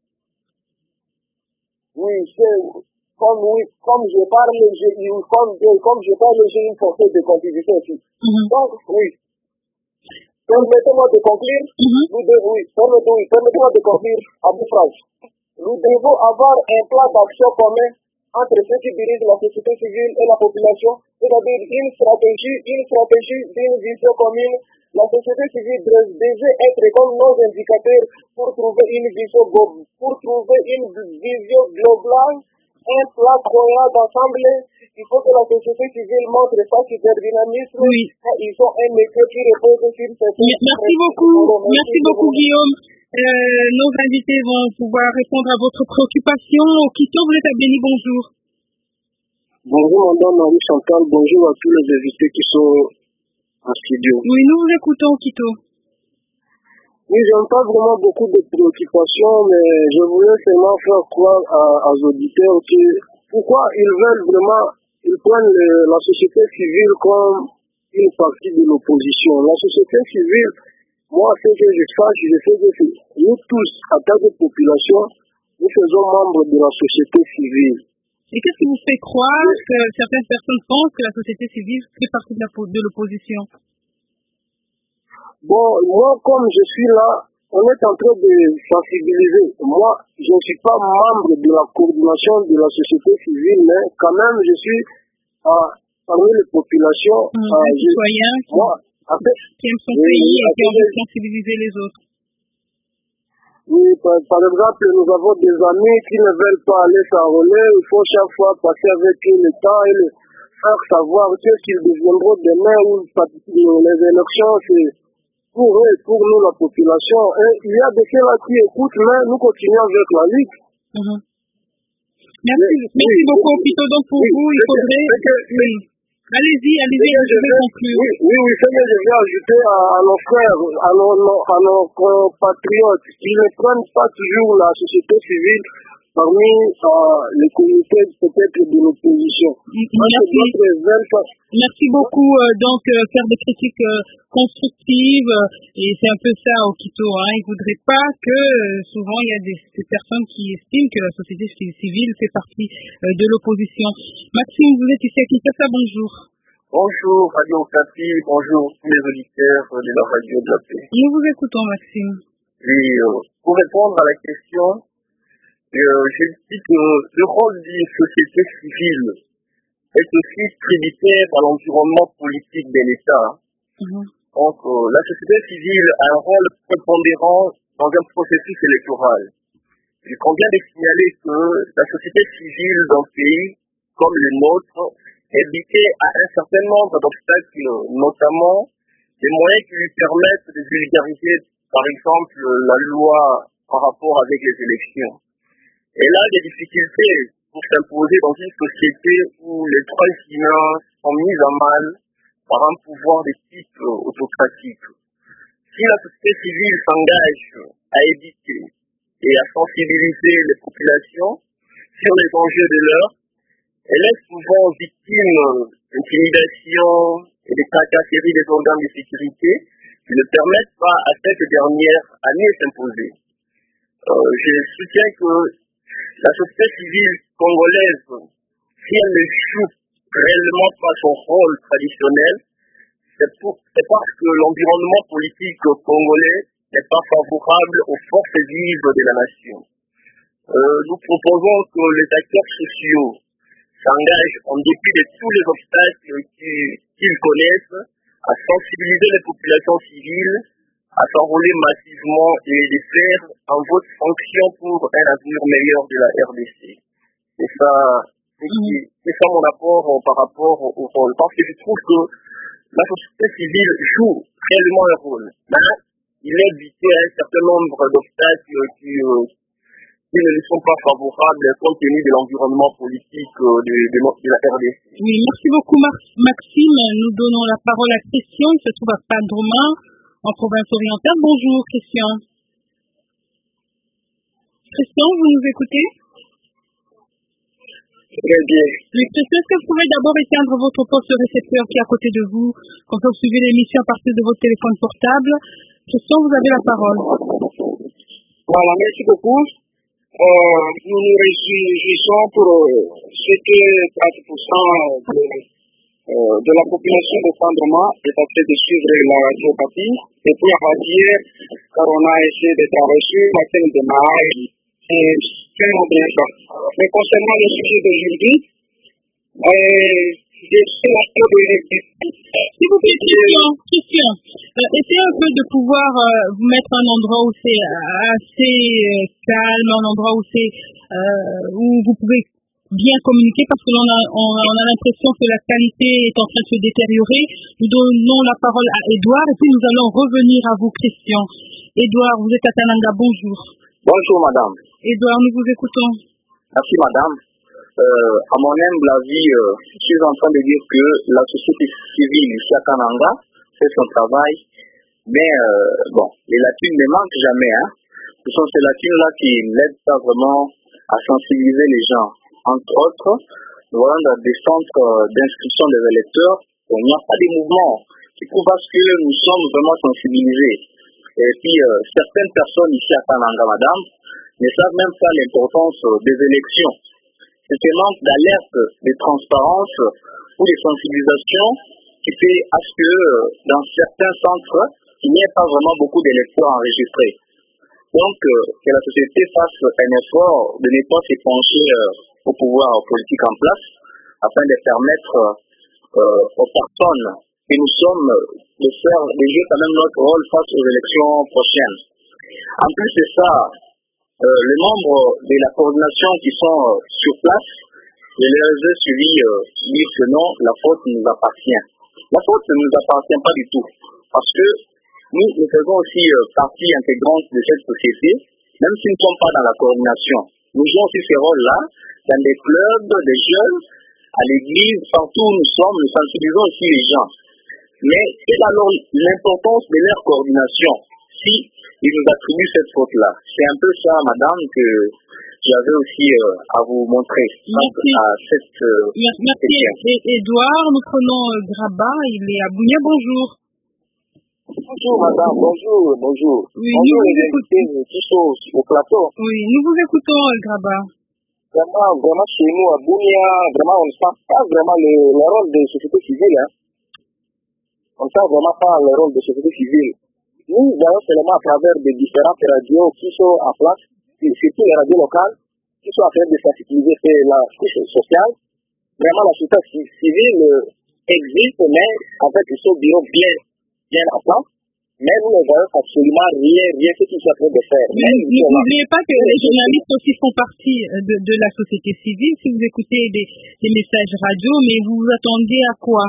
Oui, c'est, comme, oui, comme je parle, je, comme, comme je parle, j'ai une force de contribution aussi. Mm-hmm. Donc, oui. Permettez-moi de conclure. Mm-hmm. Nous devons, oui, permettez-moi, oui, permettez-moi de conclure à bout de phrase. Nous devons avoir un plan d'action commun entre ceux qui dirigent la société civile et la population, c'est-à-dire une stratégie, une stratégie d'une vision commune. La société civile devait être comme nos indicateurs pour trouver une vision, pour trouver une vision globale, un plan cohérent d'ensemble. Il faut que la société civile montre sa superdynamisme. Oui. Ils ont un métier qui repose sur cette. Merci beaucoup, merci beaucoup Guillaume. Euh, nos invités vont pouvoir répondre à votre préoccupation. Okito, vous êtes à Béni, bonjour. Bonjour madame Marie Chantal, bonjour à tous les invités qui sont en studio. Oui, nous vous écoutons Okito. Oui, je n'ai pas vraiment beaucoup de préoccupations, mais je voulais seulement faire croire à, aux auditeurs que pourquoi ils veulent vraiment, ils prennent le, la société civile comme une partie de l'opposition. La société civile, moi, ce que je sache, je sais que nous tous, en tant que population, nous faisons membres de la société civile. Et qu'est-ce qui vous fait croire que certaines personnes pensent que la société civile fait partie de l'opposition? Bon, moi, comme je suis là, on est en train de sensibiliser. Moi, je ne suis pas membre de la coordination de la société civile, mais quand même, je suis euh, parmi les populations. Mmh, euh, les citoyens qui, moi, en fait, qui aiment son oui, pays et qui ont envie de sensibiliser les autres. Oui, par, par exemple, nous avons des amis qui ne veulent pas aller s'enrôler. Il faut chaque fois passer avec eux le temps et le faire savoir qu'est-ce qu'ils deviendront demain ou les élections. C'est pour eux et pour nous, la population. Et il y a des gens qui écoutent, mais nous continuons avec la Ligue. Mm-hmm. Merci, mais, merci oui, beaucoup, Pito. Donc, pour oui, vous, il faudrait... Que, que, oui. Allez-y, allez-y, je vais conclure. Oui, oui, oui, ce que je vais ajouter à, à nos frères, à nos, à nos compatriotes, ils ne prennent pas toujours la société civile parmi euh, les comités peut-être de l'opposition. Merci. Merci beaucoup. Euh, donc, euh, faire des critiques euh, constructives, euh, et c'est un peu ça au Quito. Hein. Ils ne voudraient pas que, euh, souvent, il y a des, des personnes qui estiment que la société civile fait partie euh, de l'opposition. Maxime, vous êtes ici à Kinshasa, bonjour. Bonjour, Radio Okapi, bonjour tous les auditeurs de la radio de la paix. Nous vous écoutons, Maxime. Oui, euh, pour répondre à la question, Euh, je dis que le rôle d'une société civile est aussi tributaire à l'environnement politique de l'État. Mm-hmm. Donc, euh, la société civile a un rôle prépondérant dans un processus électoral. Il convient de signaler que la société civile d'un pays comme le nôtre est butée à un certain nombre d'obstacles, notamment des moyens qui lui permettent de vulgariser, par exemple, la loi par rapport avec les élections. Elle a des difficultés pour s'imposer dans une société où les droits humains sont mis à mal par un pouvoir de type autocratique. Si la société civile s'engage à éduquer et à sensibiliser les populations sur les enjeux de l'heure, elle est souvent victime d'intimidation et de tracasseries des organes de sécurité qui ne permettent pas à cette dernière à mieux s'imposer. Euh, je soutiens que la société civile congolaise, si elle ne joue réellement pas son rôle traditionnel, c'est, pour, c'est parce que l'environnement politique congolais n'est pas favorable aux forces vives de la nation. Euh, nous proposons que les acteurs sociaux s'engagent en dépit de tous les obstacles qu'ils connaissent à sensibiliser les populations civiles, à s'enrôler massivement et de faire un vote fonction pour un avenir meilleur de la R D C. C'est ça, c'est, mmh. c'est ça mon apport euh, par rapport au, au rôle. Parce que je trouve que la société civile joue réellement un rôle. Mais il est buté à un certain nombre d'obstacles qui, euh, qui ne sont pas favorables compte tenu de l'environnement politique euh, de, de, de la R D C. Oui, merci beaucoup Maxime. Nous donnons la parole à Christian, qui se trouve à Padroma, en province orientale. Bonjour, Christian. Christian, vous nous écoutez? Très bien. Oui, Christian, est-ce que vous pouvez d'abord éteindre votre poste récepteur qui est à côté de vous, quand vous suivez l'émission à partir de votre téléphone portable? Christian, vous avez la parole. Voilà, merci beaucoup. Euh, nous nous réjouissons pour euh, ce que trente pour cent de, euh, de la population de Padroma est en train de suivre la radiopathie. Et puis à dire, car on a essayé d'être reçu, matin de maille, et c'est un bien ça. Mais concernant le sujet d'aujourd'hui, euh, s'il vous plaît, Christian, Christian, euh, essayez un peu de pouvoir euh, vous mettre à un endroit où c'est assez euh, calme, un endroit où c'est euh, où vous pouvez bien communiquer, parce que l'on a, on, on a l'impression que la qualité est en train de se détériorer. Nous donnons la parole à Edouard et puis nous allons revenir à vous, Christian. Edouard, vous êtes à Tananga, bonjour. Bonjour, madame. Edouard, nous vous écoutons. Merci, madame. Euh, à mon humble avis, euh, je suis en train de dire que la société civile ici à Kananga fait son travail, mais euh, bon, les lacunes ne manquent jamais. Hein. Ce sont ces lacunes-là qui n'aident pas vraiment à sensibiliser les gens. Entre autres, nous voyons dans des centres d'inscription des électeurs, il n'y a pas de mouvement qui prouvent que nous sommes vraiment sensibilisés. Et puis, euh, certaines personnes ici à Kananga, madame, ne savent même pas l'importance des élections. C'est un manque d'alerte, de transparence ou de sensibilisation qui fait à ce que dans certains centres, il n'y ait pas vraiment beaucoup d'électeurs enregistrés. Donc, euh, que la société fasse un effort de ne pas s'épancher euh, au pouvoir politique en place afin de permettre euh, aux personnes que nous sommes de faire, de jouer quand même notre rôle face aux élections prochaines. En plus de ça, euh, les membres de la coordination qui sont euh, sur place, je les ai suivis euh, dire que non, la faute nous appartient. La faute ne nous appartient pas du tout, parce que nous, nous faisons aussi euh, partie intégrante de cette société, même si nous ne sommes pas dans la coordination. Nous jouons aussi ce rôle-là, dans des clubs, des jeunes, à l'église, partout où nous sommes, nous sensibilisons aussi les gens. Mais quelle est alors l'importance de leur coordination si ils nous attribuent cette faute-là? C'est un peu ça, madame, que j'avais aussi euh, à vous montrer. Merci. À cette, euh, Merci, Edouard. Nous prenons euh, Graba, il est à Bounia. Bonjour. Bonjour, madame. Bonjour, bonjour. Oui, bonjour, nous les vous écoutons. invités qui sont au plateau. Oui, nous vous écoutons, euh, Graba. Vraiment, vraiment, chez nous, à Bounia, vraiment, on ne sent pas vraiment le, le rôle de société civile. Hein. On ne sent vraiment pas le rôle de société civile. Nous voyons seulement à travers des différentes radios qui sont en place, surtout les radios locales, qui sont en train de sensibiliser la couche sociale. Vraiment, la société civile existe, mais en fait, ils sont bien, bien, bien en place. Mais nous ne voyons absolument rien, rien ce qu'ils sont en train de faire. Mais n'oubliez pas que les journalistes aussi font partie de, de la société civile. Si vous écoutez des, des messages radio, mais vous vous attendez à quoi?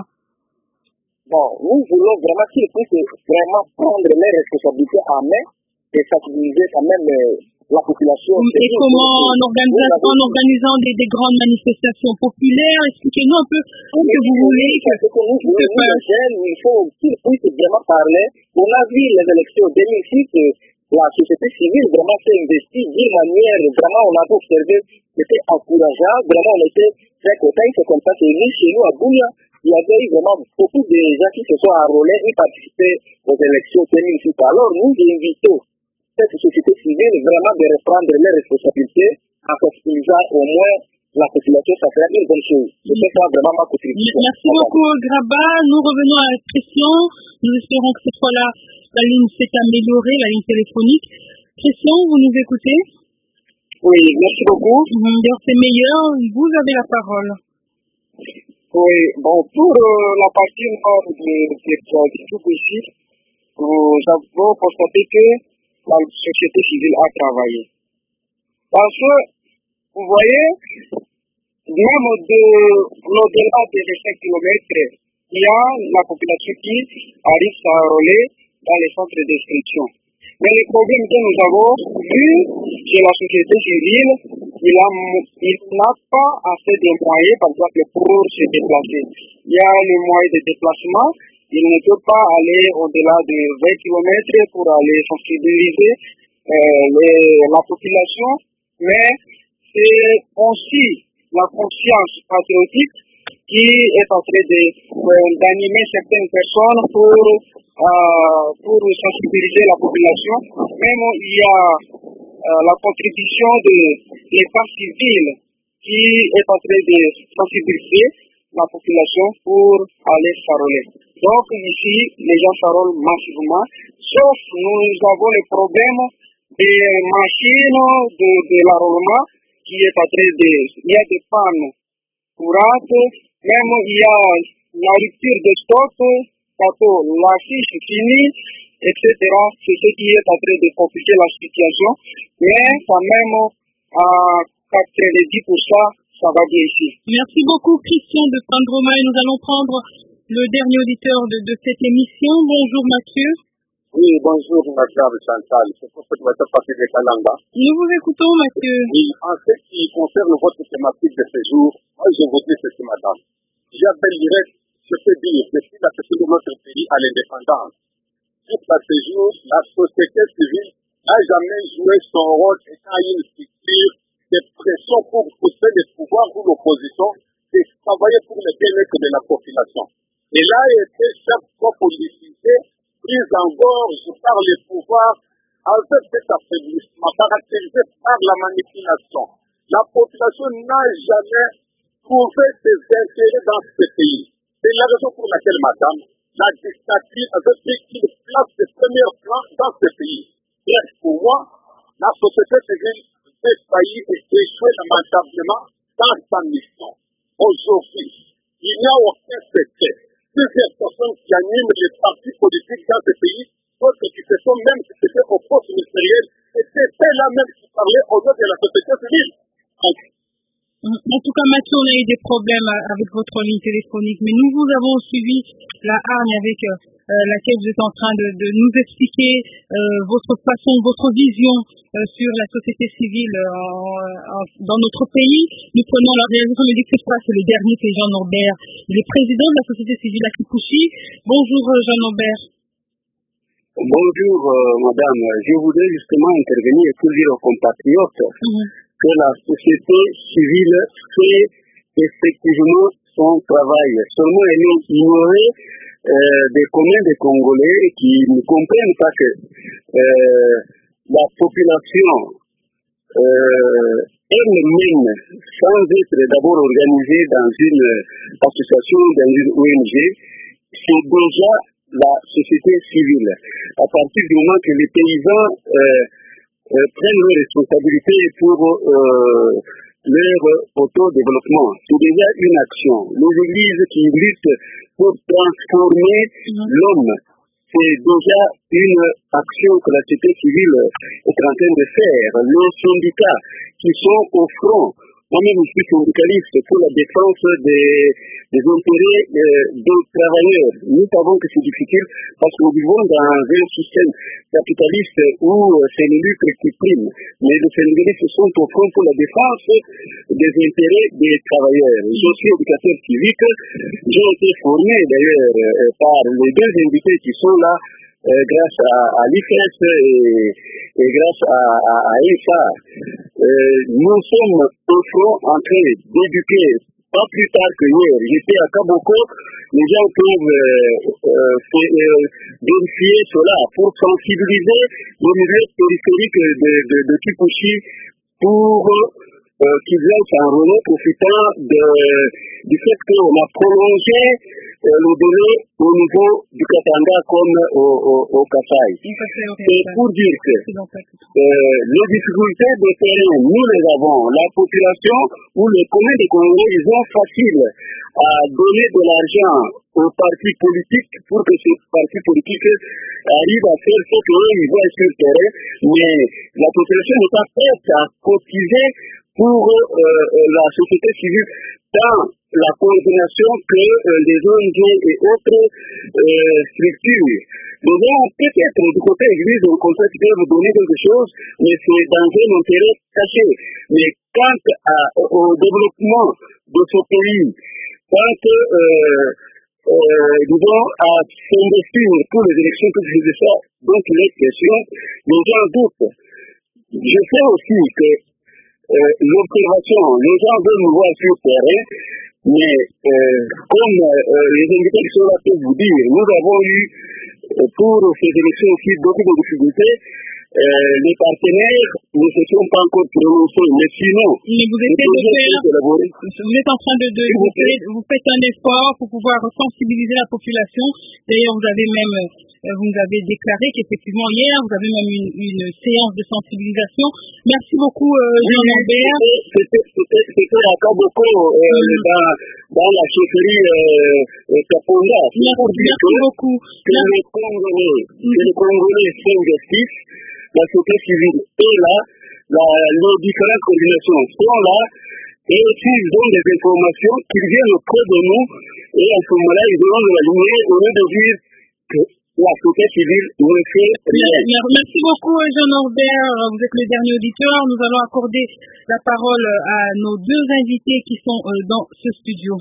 Bon, nous voulons vraiment qu'ils puissent vraiment prendre les responsabilités en main et sensibiliser quand même euh, la population. Et comment en, organisa en organisant des, des grandes manifestations populaires? Expliquez-nous un peu ce que vous voulez que, que nous, nous, nous les jeunes, il faut qu'ils puissent vraiment parler. On a vu les élections deux mille six, la société civile vraiment s'est investie d'une manière, vraiment on a observé, c'était encourageant, vraiment on était très contents. C'est comme ça que nous, chez nous à Bounia, il y avait eu vraiment beaucoup de gens qui se sont enrôlés et participaient aux élections deux mille six. Alors nous invitons cette société civile vraiment de reprendre les responsabilités en sensibilisant au moins la population, ça fait une bonne chose. C'est ça vraiment ma contribution. Merci beaucoup, Graba. Nous revenons à l'expression. Nous espérons que cette fois-là, la ligne s'est améliorée, la ligne téléphonique. Christian, vous nous écoutez? Oui, merci beaucoup. D'ailleurs, c'est meilleur. Vous avez la parole. Oui, bon, pour euh, la partie nord de l'exposition ici, nous avons constaté que la société civile a travaillé. Parce que, vous voyez, même de l'au-delà des cinq kilomètres, il y a la population qui arrive à enrôler dans les centres d'instruction. Mais le problème que nous avons vu chez la société civile, il n'a pas assez de moyens, par exemple, pour se déplacer. Il y a les moyens de déplacement, il ne peut pas aller au-delà de vingt kilomètres pour aller sensibiliser euh, les, la population, mais c'est aussi la conscience patriotique qui est en train d'animer certaines personnes pour, euh, pour sensibiliser la population. Même il y a euh, la contribution de l'État civil qui est en train de sensibiliser la population pour aller s'enrôler. Donc ici, les gens s'enrôlent massivement, sauf nous avons le problème des machines de, de l'enrôlement qui est en train de... Il y a des pannes courantes, même il y a la rupture de stock, la fiche finie, et cetera. C'est ce qui est en train de compliquer la situation, mais quand même à quatre-vingt-dix pour cent, ça va bien ici. Merci beaucoup Christian de Pandroma et nous allons prendre le dernier auditeur de, de cette émission. Bonjour Mathieu. Oui, bonjour madame Chantal, c'est pour cette partie de Kalanga. Nous vous écoutons Mathieu. Oui, en ce qui concerne votre thématique de ce jour, moi je vous dis ceci madame. J'appellerais, je peux dire, depuis la question de notre pays à l'indépendance. Jusqu'à ce jour, la société civile n'a jamais joué son rôle étant une structure de pression pour pousser les pouvoirs ou l'opposition et travailler pour le bien-être de la population. Elle a été chaque fois politisée, prise en gorge par les pouvoirs avec cet affaiblissement caractérisé par la manipulation. La population n'a jamais trouvé ses intérêts dans ce pays. C'est la raison pour laquelle, madame, la dictature avait pris une place de premier plan dans ce pays. Bref, pour moi, la société civile a failli et échoué lamentablement dans sa mission. Aujourd'hui, il n'y a aucun secret. Plusieurs personnes qui animent les partis politiques dans ce pays, d'autres qui se sont même qui se au poste ministériel a eu des problèmes avec votre ligne téléphonique, mais nous vous avons suivi la hargne avec euh, laquelle vous êtes en train de, de nous expliquer euh, votre façon, votre vision euh, sur la société civile euh, en, dans notre pays. Nous prenons la réalisation, me dit que c'est le dernier, c'est Jean Norbert. Il est président de la société civile à Kipushi. Bonjour Jean Norbert. Bonjour euh, madame, je voudrais justement intervenir pour dire aux compatriotes mmh. que la société civile fait effectivement son travail. Seulement elle est ignorée euh, des communs des Congolais qui ne comprennent pas que euh, la population euh, elle-même, sans être d'abord organisée dans une association, dans une O N G, c'est déjà la société civile. À partir du moment que les paysans euh, euh, prennent leurs responsabilités pour euh, leur autodéveloppement, c'est déjà une action. Les églises qui luttent pour transformer mmh. l'homme, c'est déjà une action que la société civile est en train de faire. Les syndicats qui sont au front, moi-même je suis syndicaliste pour la défense des, des intérêts euh, des travailleurs. Nous savons que c'est difficile parce que nous vivons dans un système capitaliste où euh, c'est le lucre qui prime. Mais les syndicalistes sont au front pour la défense des intérêts des travailleurs. Je suis éducateur civique. J'ai été formé d'ailleurs euh, par les deux invités qui sont là. Euh, grâce à, à l'I F E S et, et grâce à, à, à E F A, euh, nous sommes au front en train d'éduquer, pas plus tard que hier. J'étais à Kaboko, les gens peuvent euh, euh, euh, vérifier cela pour sensibiliser le milieu périphérique de, de, de Kipushi pour euh, qu'ils aient s'enrôler profitant de, du fait qu'on a prolongé euh, le délai au niveau du Katanga comme au, au, au Kasaï. C'est pour dire que euh, les difficultés de terrain, nous les avons. La population ou les communs des Congolais, ils ont facile à donner de l'argent aux partis politiques pour que ces partis politiques arrivent à faire ce qu'ils voient sur le terrain, mais la population n'est pas prête à cotiser pour euh, la société civile dans la coordination que euh, les O N G et autres euh, structures. Les gens peut-être du côté église au contraire qui peuvent donner quelque chose, mais c'est dans un intérêt caché. Mais quant à, au développement de ce pays, quant euh, euh, disons, à s'investir pour les élections que je disais ça, donc les questions, les gens doutent. Je sais aussi que Euh, l'observation, les gens veulent nous voir sur le terrain, mais euh, comme euh, les invités qui sont là peuvent vous dire, nous avons eu euh, pour ces élections aussi beaucoup de difficultés. Euh, les partenaires ne se sont pas encore prononcés, mais sinon, mais vous, êtes de faire, vous êtes en train de, de vous, faites, vous faites un effort pour pouvoir sensibiliser la population. D'ailleurs, vous avez même vous nous avez déclaré qu'effectivement hier, vous avez même une, une séance de sensibilisation. Merci beaucoup, euh, Jean Norbert. C'était à Kaboko, euh, mm. dans, dans la chefferie euh, Kaponga. Merci, merci beaucoup. Que les Congolais, mm. que les Congolais s'investissent, la société civile est là, la, les différentes coordinations sont là, et aussi ils ont des informations qui viennent auprès de nous, et à ce moment-là, ils auront de la lumière au lieu de dire que la société civile ne fait rien. Merci beaucoup, Jean Norbert. Vous êtes le dernier auditeur. Nous allons accorder la parole à nos deux invités qui sont dans ce studio.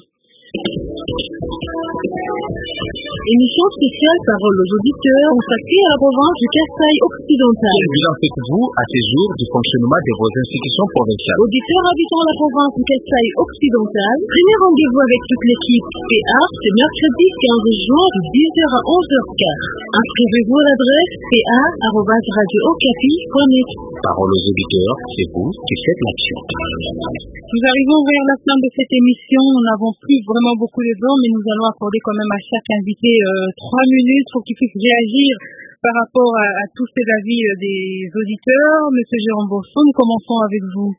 Émission spéciale Parole aux auditeurs consacrée à la province du Kasaï occidental. Quel bilan faites-vous à ces jours du fonctionnement de vos institutions provinciales? Auditeurs habitant la province du Kasaï occidental, prenez rendez-vous avec toute l'équipe P A ce mercredi quinze juin de dix heures à onze heures quinze. Inscrivez-vous à l'adresse p a arobase radio okapi point net. Parole aux auditeurs, c'est vous qui faites l'action. Nous arrivons vers la fin de cette émission. Nous n'avons plus vraiment beaucoup de temps, mais nous allons accorder quand même à chaque invité euh, trois minutes pour qu'il puisse réagir par rapport à, à tous ces avis euh, des auditeurs. Monsieur Jérôme Bosson, nous commençons avec vous.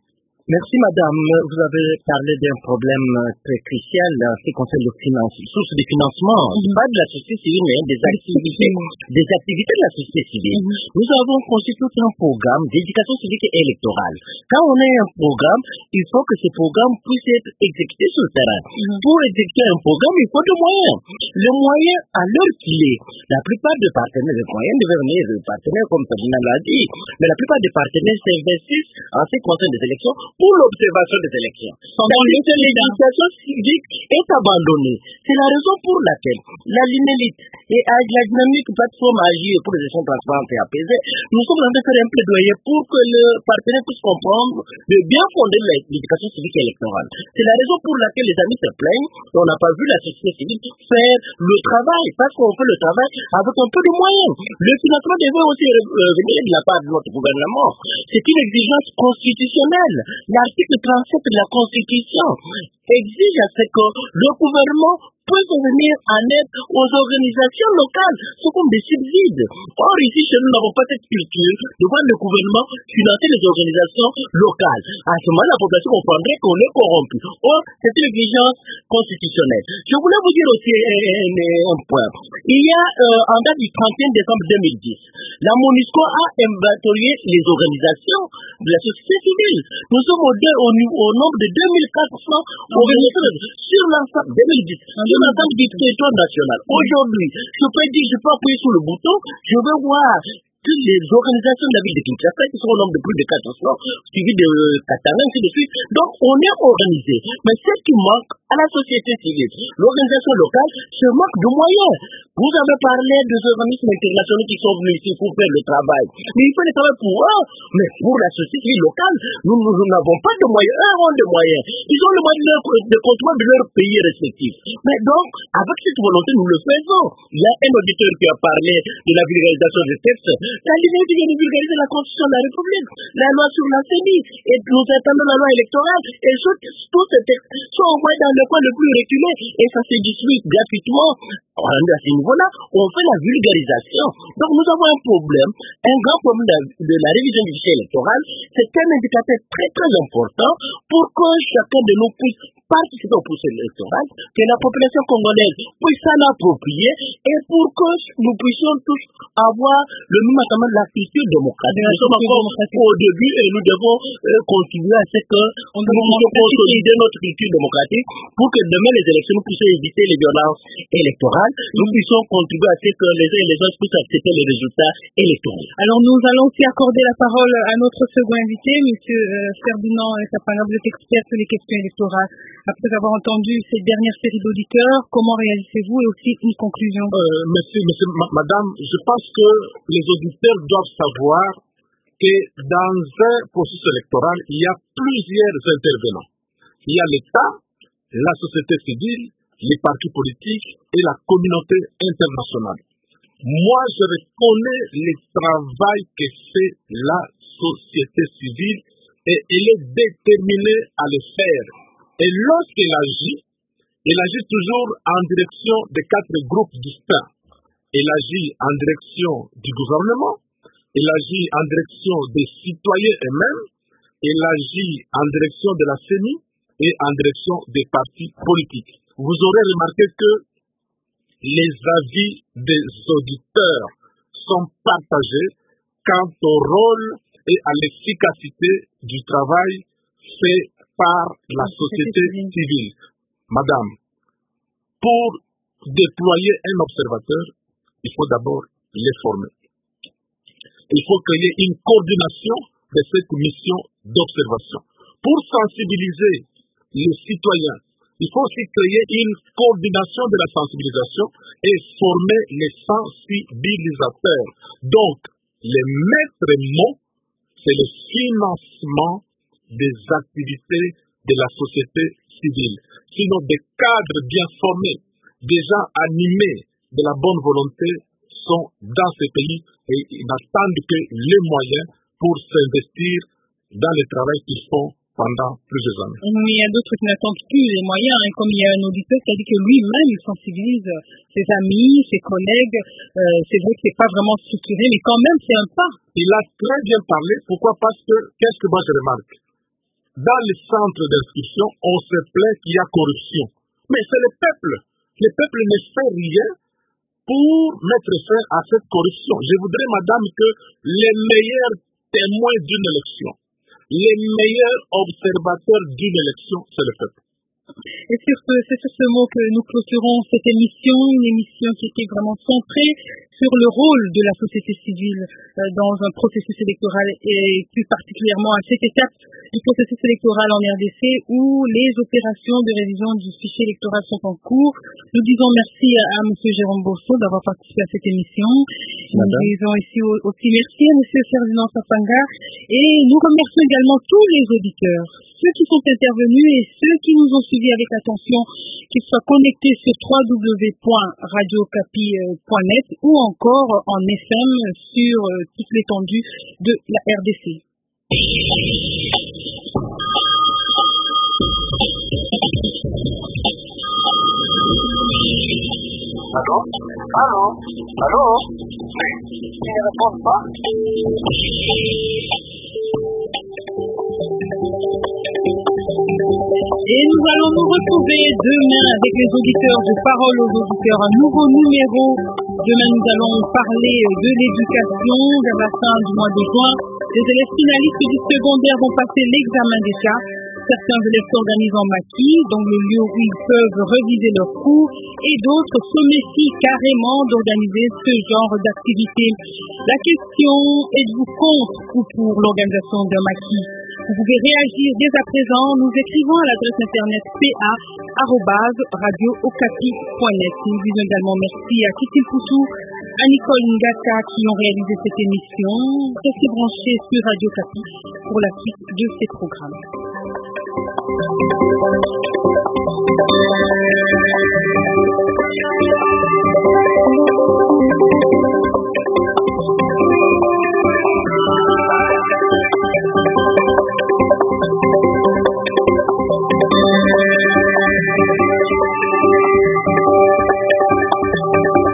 Merci madame. Vous avez parlé d'un problème très crucial en ce qui concerne les finances, source de financement, mm-hmm. pas de la société civile, mais des activités, mm-hmm. des activités de la société civile. Mm-hmm. Nous avons constitué un programme d'éducation civique et électorale. Quand on a un programme, il faut que ce programme puisse être exécuté sur le terrain. Mm-hmm. Pour exécuter un programme, il faut des moyens. Les moyens à l'heure qu'il est, la plupart des partenaires, les moyens devaient venir des partenaires, comme Ferdinand l'a dit, mais la plupart des partenaires s'investissent en ce qui concerne les élections pour l'observation des élections. Donc, l'éducation civique est abandonnée. C'est la raison pour laquelle la LINELIT et avec la dynamique plateforme agir pour les élections transparentes et apaisées, nous sommes en train de faire un plaidoyer pour que le partenaire puisse comprendre de bien fonder l'éducation civique et électorale. C'est la raison pour laquelle les amis se plaignent. On n'a pas vu la société civile faire le travail, parce qu'on fait le travail avec un peu de moyens. Le financement devait aussi revenir de la part de notre gouvernement. C'est une exigence constitutionnelle. L'article trente-sept de la Constitution exige à ce que le gouvernement puisse venir en aide aux organisations locales, ce comme des subsides. Or, ici, chez nous, nous n'avons pas cette culture de voir le gouvernement financer les organisations locales. À ce moment, la population comprendrait qu'on est corrompu. Or, c'est une exigence constitutionnelle. Je voulais vous dire aussi un, un point. Il y a, euh, en date du trente et un décembre deux mille dix, la MONUSCO a inventorié les organisations de la société civile. Nous sommes au, deux, au, au nombre de deux mille quatre cents organisations sur l'ensemble deux mille dix. Sur l'ensemble du territoire national. Aujourd'hui, je peux dire, je peux appuyer sur le bouton, je veux voir toutes les organisations de la ville de Kinshasa qui sont au nombre de plus de quatre cents, suivies de Katanga, ainsi de suite. Donc, on est organisé. Mais ce qui manque à la société civile, l'organisation locale, se manque de moyens. Vous avez parlé des organismes internationaux qui sont venus ici pour faire le travail. Mais il faut le travail pour eux. Mais pour la société civile locale, nous n'avons pas de moyens. Eux ont des moyens. Ils ont le moyen de, de contrôle de leur pays respectif. Mais donc, avec cette volonté, nous le faisons. Il y a un auditeur qui a parlé de la vulgarisation des textes. La liberté de vulgariser la Constitution de la République, la loi sur la C E N I, et nous attendons la loi électorale, et tous ces textes sont envoyés dans le coin le plus reculé, et ça se distribue gratuitement. À ce niveau-là, on fait la vulgarisation. Donc nous avons un problème, un grand problème de, de la révision du fichier électoral. C'est un indicateur très très important pour que chacun de nous puisse participer au processus électoral, que la population congolaise puisse s'en approprier, et pour que nous puissions tous avoir le même notamment la culture démocratique. Nous sommes encore au début et nous devons euh, contribuer à ce que nous puissions consolider notre culture démocratique pour que demain les élections nous puissions éviter les violences électorales. Nous puissions contribuer à ce que les uns et les autres puissent accepter les résultats électoraux. Alors nous allons aussi accorder la parole à notre second invité, M. Euh, Ferdinand Sapana. Vous êtes expert sur les questions électorales. Après avoir entendu ces dernières séries d'auditeurs, comment réagissez-vous et aussi une conclusion? euh, Monsieur, monsieur, ma, Madame, je pense que les auditeurs doivent savoir que dans un processus électoral, il y a plusieurs intervenants. Il y a l'État, la société civile, les partis politiques et la communauté internationale. Moi, je reconnais le travail que fait la société civile et elle est déterminée à le faire. Et lorsqu'elle agit, elle agit toujours en direction de quatre groupes distincts. Elle agit en direction du gouvernement, elle agit en direction des citoyens eux-mêmes, elle agit en direction de la C E N I et en direction des partis politiques. Vous aurez remarqué que les avis des auditeurs sont partagés quant au rôle et à l'efficacité du travail fait par la société civile. Madame, pour déployer un observateur, il faut d'abord les former. Il faut qu'il y ait une coordination de cette mission d'observation. Pour sensibiliser les citoyens, il faut aussi créer une coordination de la sensibilisation et former les sensibilisateurs. Donc, les maîtres mots, c'est le financement des activités de la société civile. Sinon, des cadres bien formés, des gens animés de la bonne volonté sont dans ce pays et ils n'attendent que les moyens pour s'investir dans le travail qu'ils font pendant plusieurs années. Mais il y a d'autres qui n'attendent plus les moyens, hein, comme il y a un auditeur qui a dit que lui-même il sensibilise ses amis, ses collègues. Euh, c'est vrai que c'est pas vraiment structuré, mais quand même c'est un pas. Il a très bien parlé. Pourquoi? Parce que qu'est-ce que moi je remarque? dans les centres d'inscription, on se plaint qu'il y a corruption. Mais c'est le peuple. Le peuple ne fait rien pour mettre fin à cette corruption. Je voudrais, madame, que les meilleurs témoins d'une élection, les meilleurs observateurs d'une élection, c'est le peuple. Et sur ce, c'est sur ce mot que nous clôturons cette émission, une émission qui était vraiment centrée sur le rôle de la société civile euh, dans un processus électoral et plus particulièrement à cette étape du processus électoral en R D C où les opérations de révision du fichier électoral sont en cours. Nous disons merci à, à M. Jérôme Bourseau d'avoir participé à cette émission. Madame. Nous disons ici aussi merci à M. Ferdinand Sapanga et nous remercions également tous les auditeurs, ceux qui sont intervenus et ceux qui nous ont suivis avec attention, qu'ils soient connectés sur w w w point radio capi point net ou encore en F M sur toute l'étendue de la R D C. Allô? Allô? Allô? Ils ne répondent pas? Et nous allons nous retrouver demain avec les auditeurs de Parole aux auditeurs, un nouveau numéro. Demain, nous allons parler de l'éducation vers la fin du mois de juin. Les élèves finalistes du secondaire vont passer l'examen des cas. Certains élèves s'organisent en maquis, donc le lieu où ils peuvent réviser leurs cours, et d'autres se méfient carrément d'organiser ce genre d'activité. La question, êtes-vous contre ou pour l'organisation d'un maquis? Vous pouvez réagir dès à présent. Nous écrivons à l'adresse internet p a arobase radio okapi point net. Nous disons également merci à Kitty Poussou, à Nicole Ngata qui ont réalisé cette émission. Restez branchés sur Radio Okapi pour la suite de ces programmes. Thank you.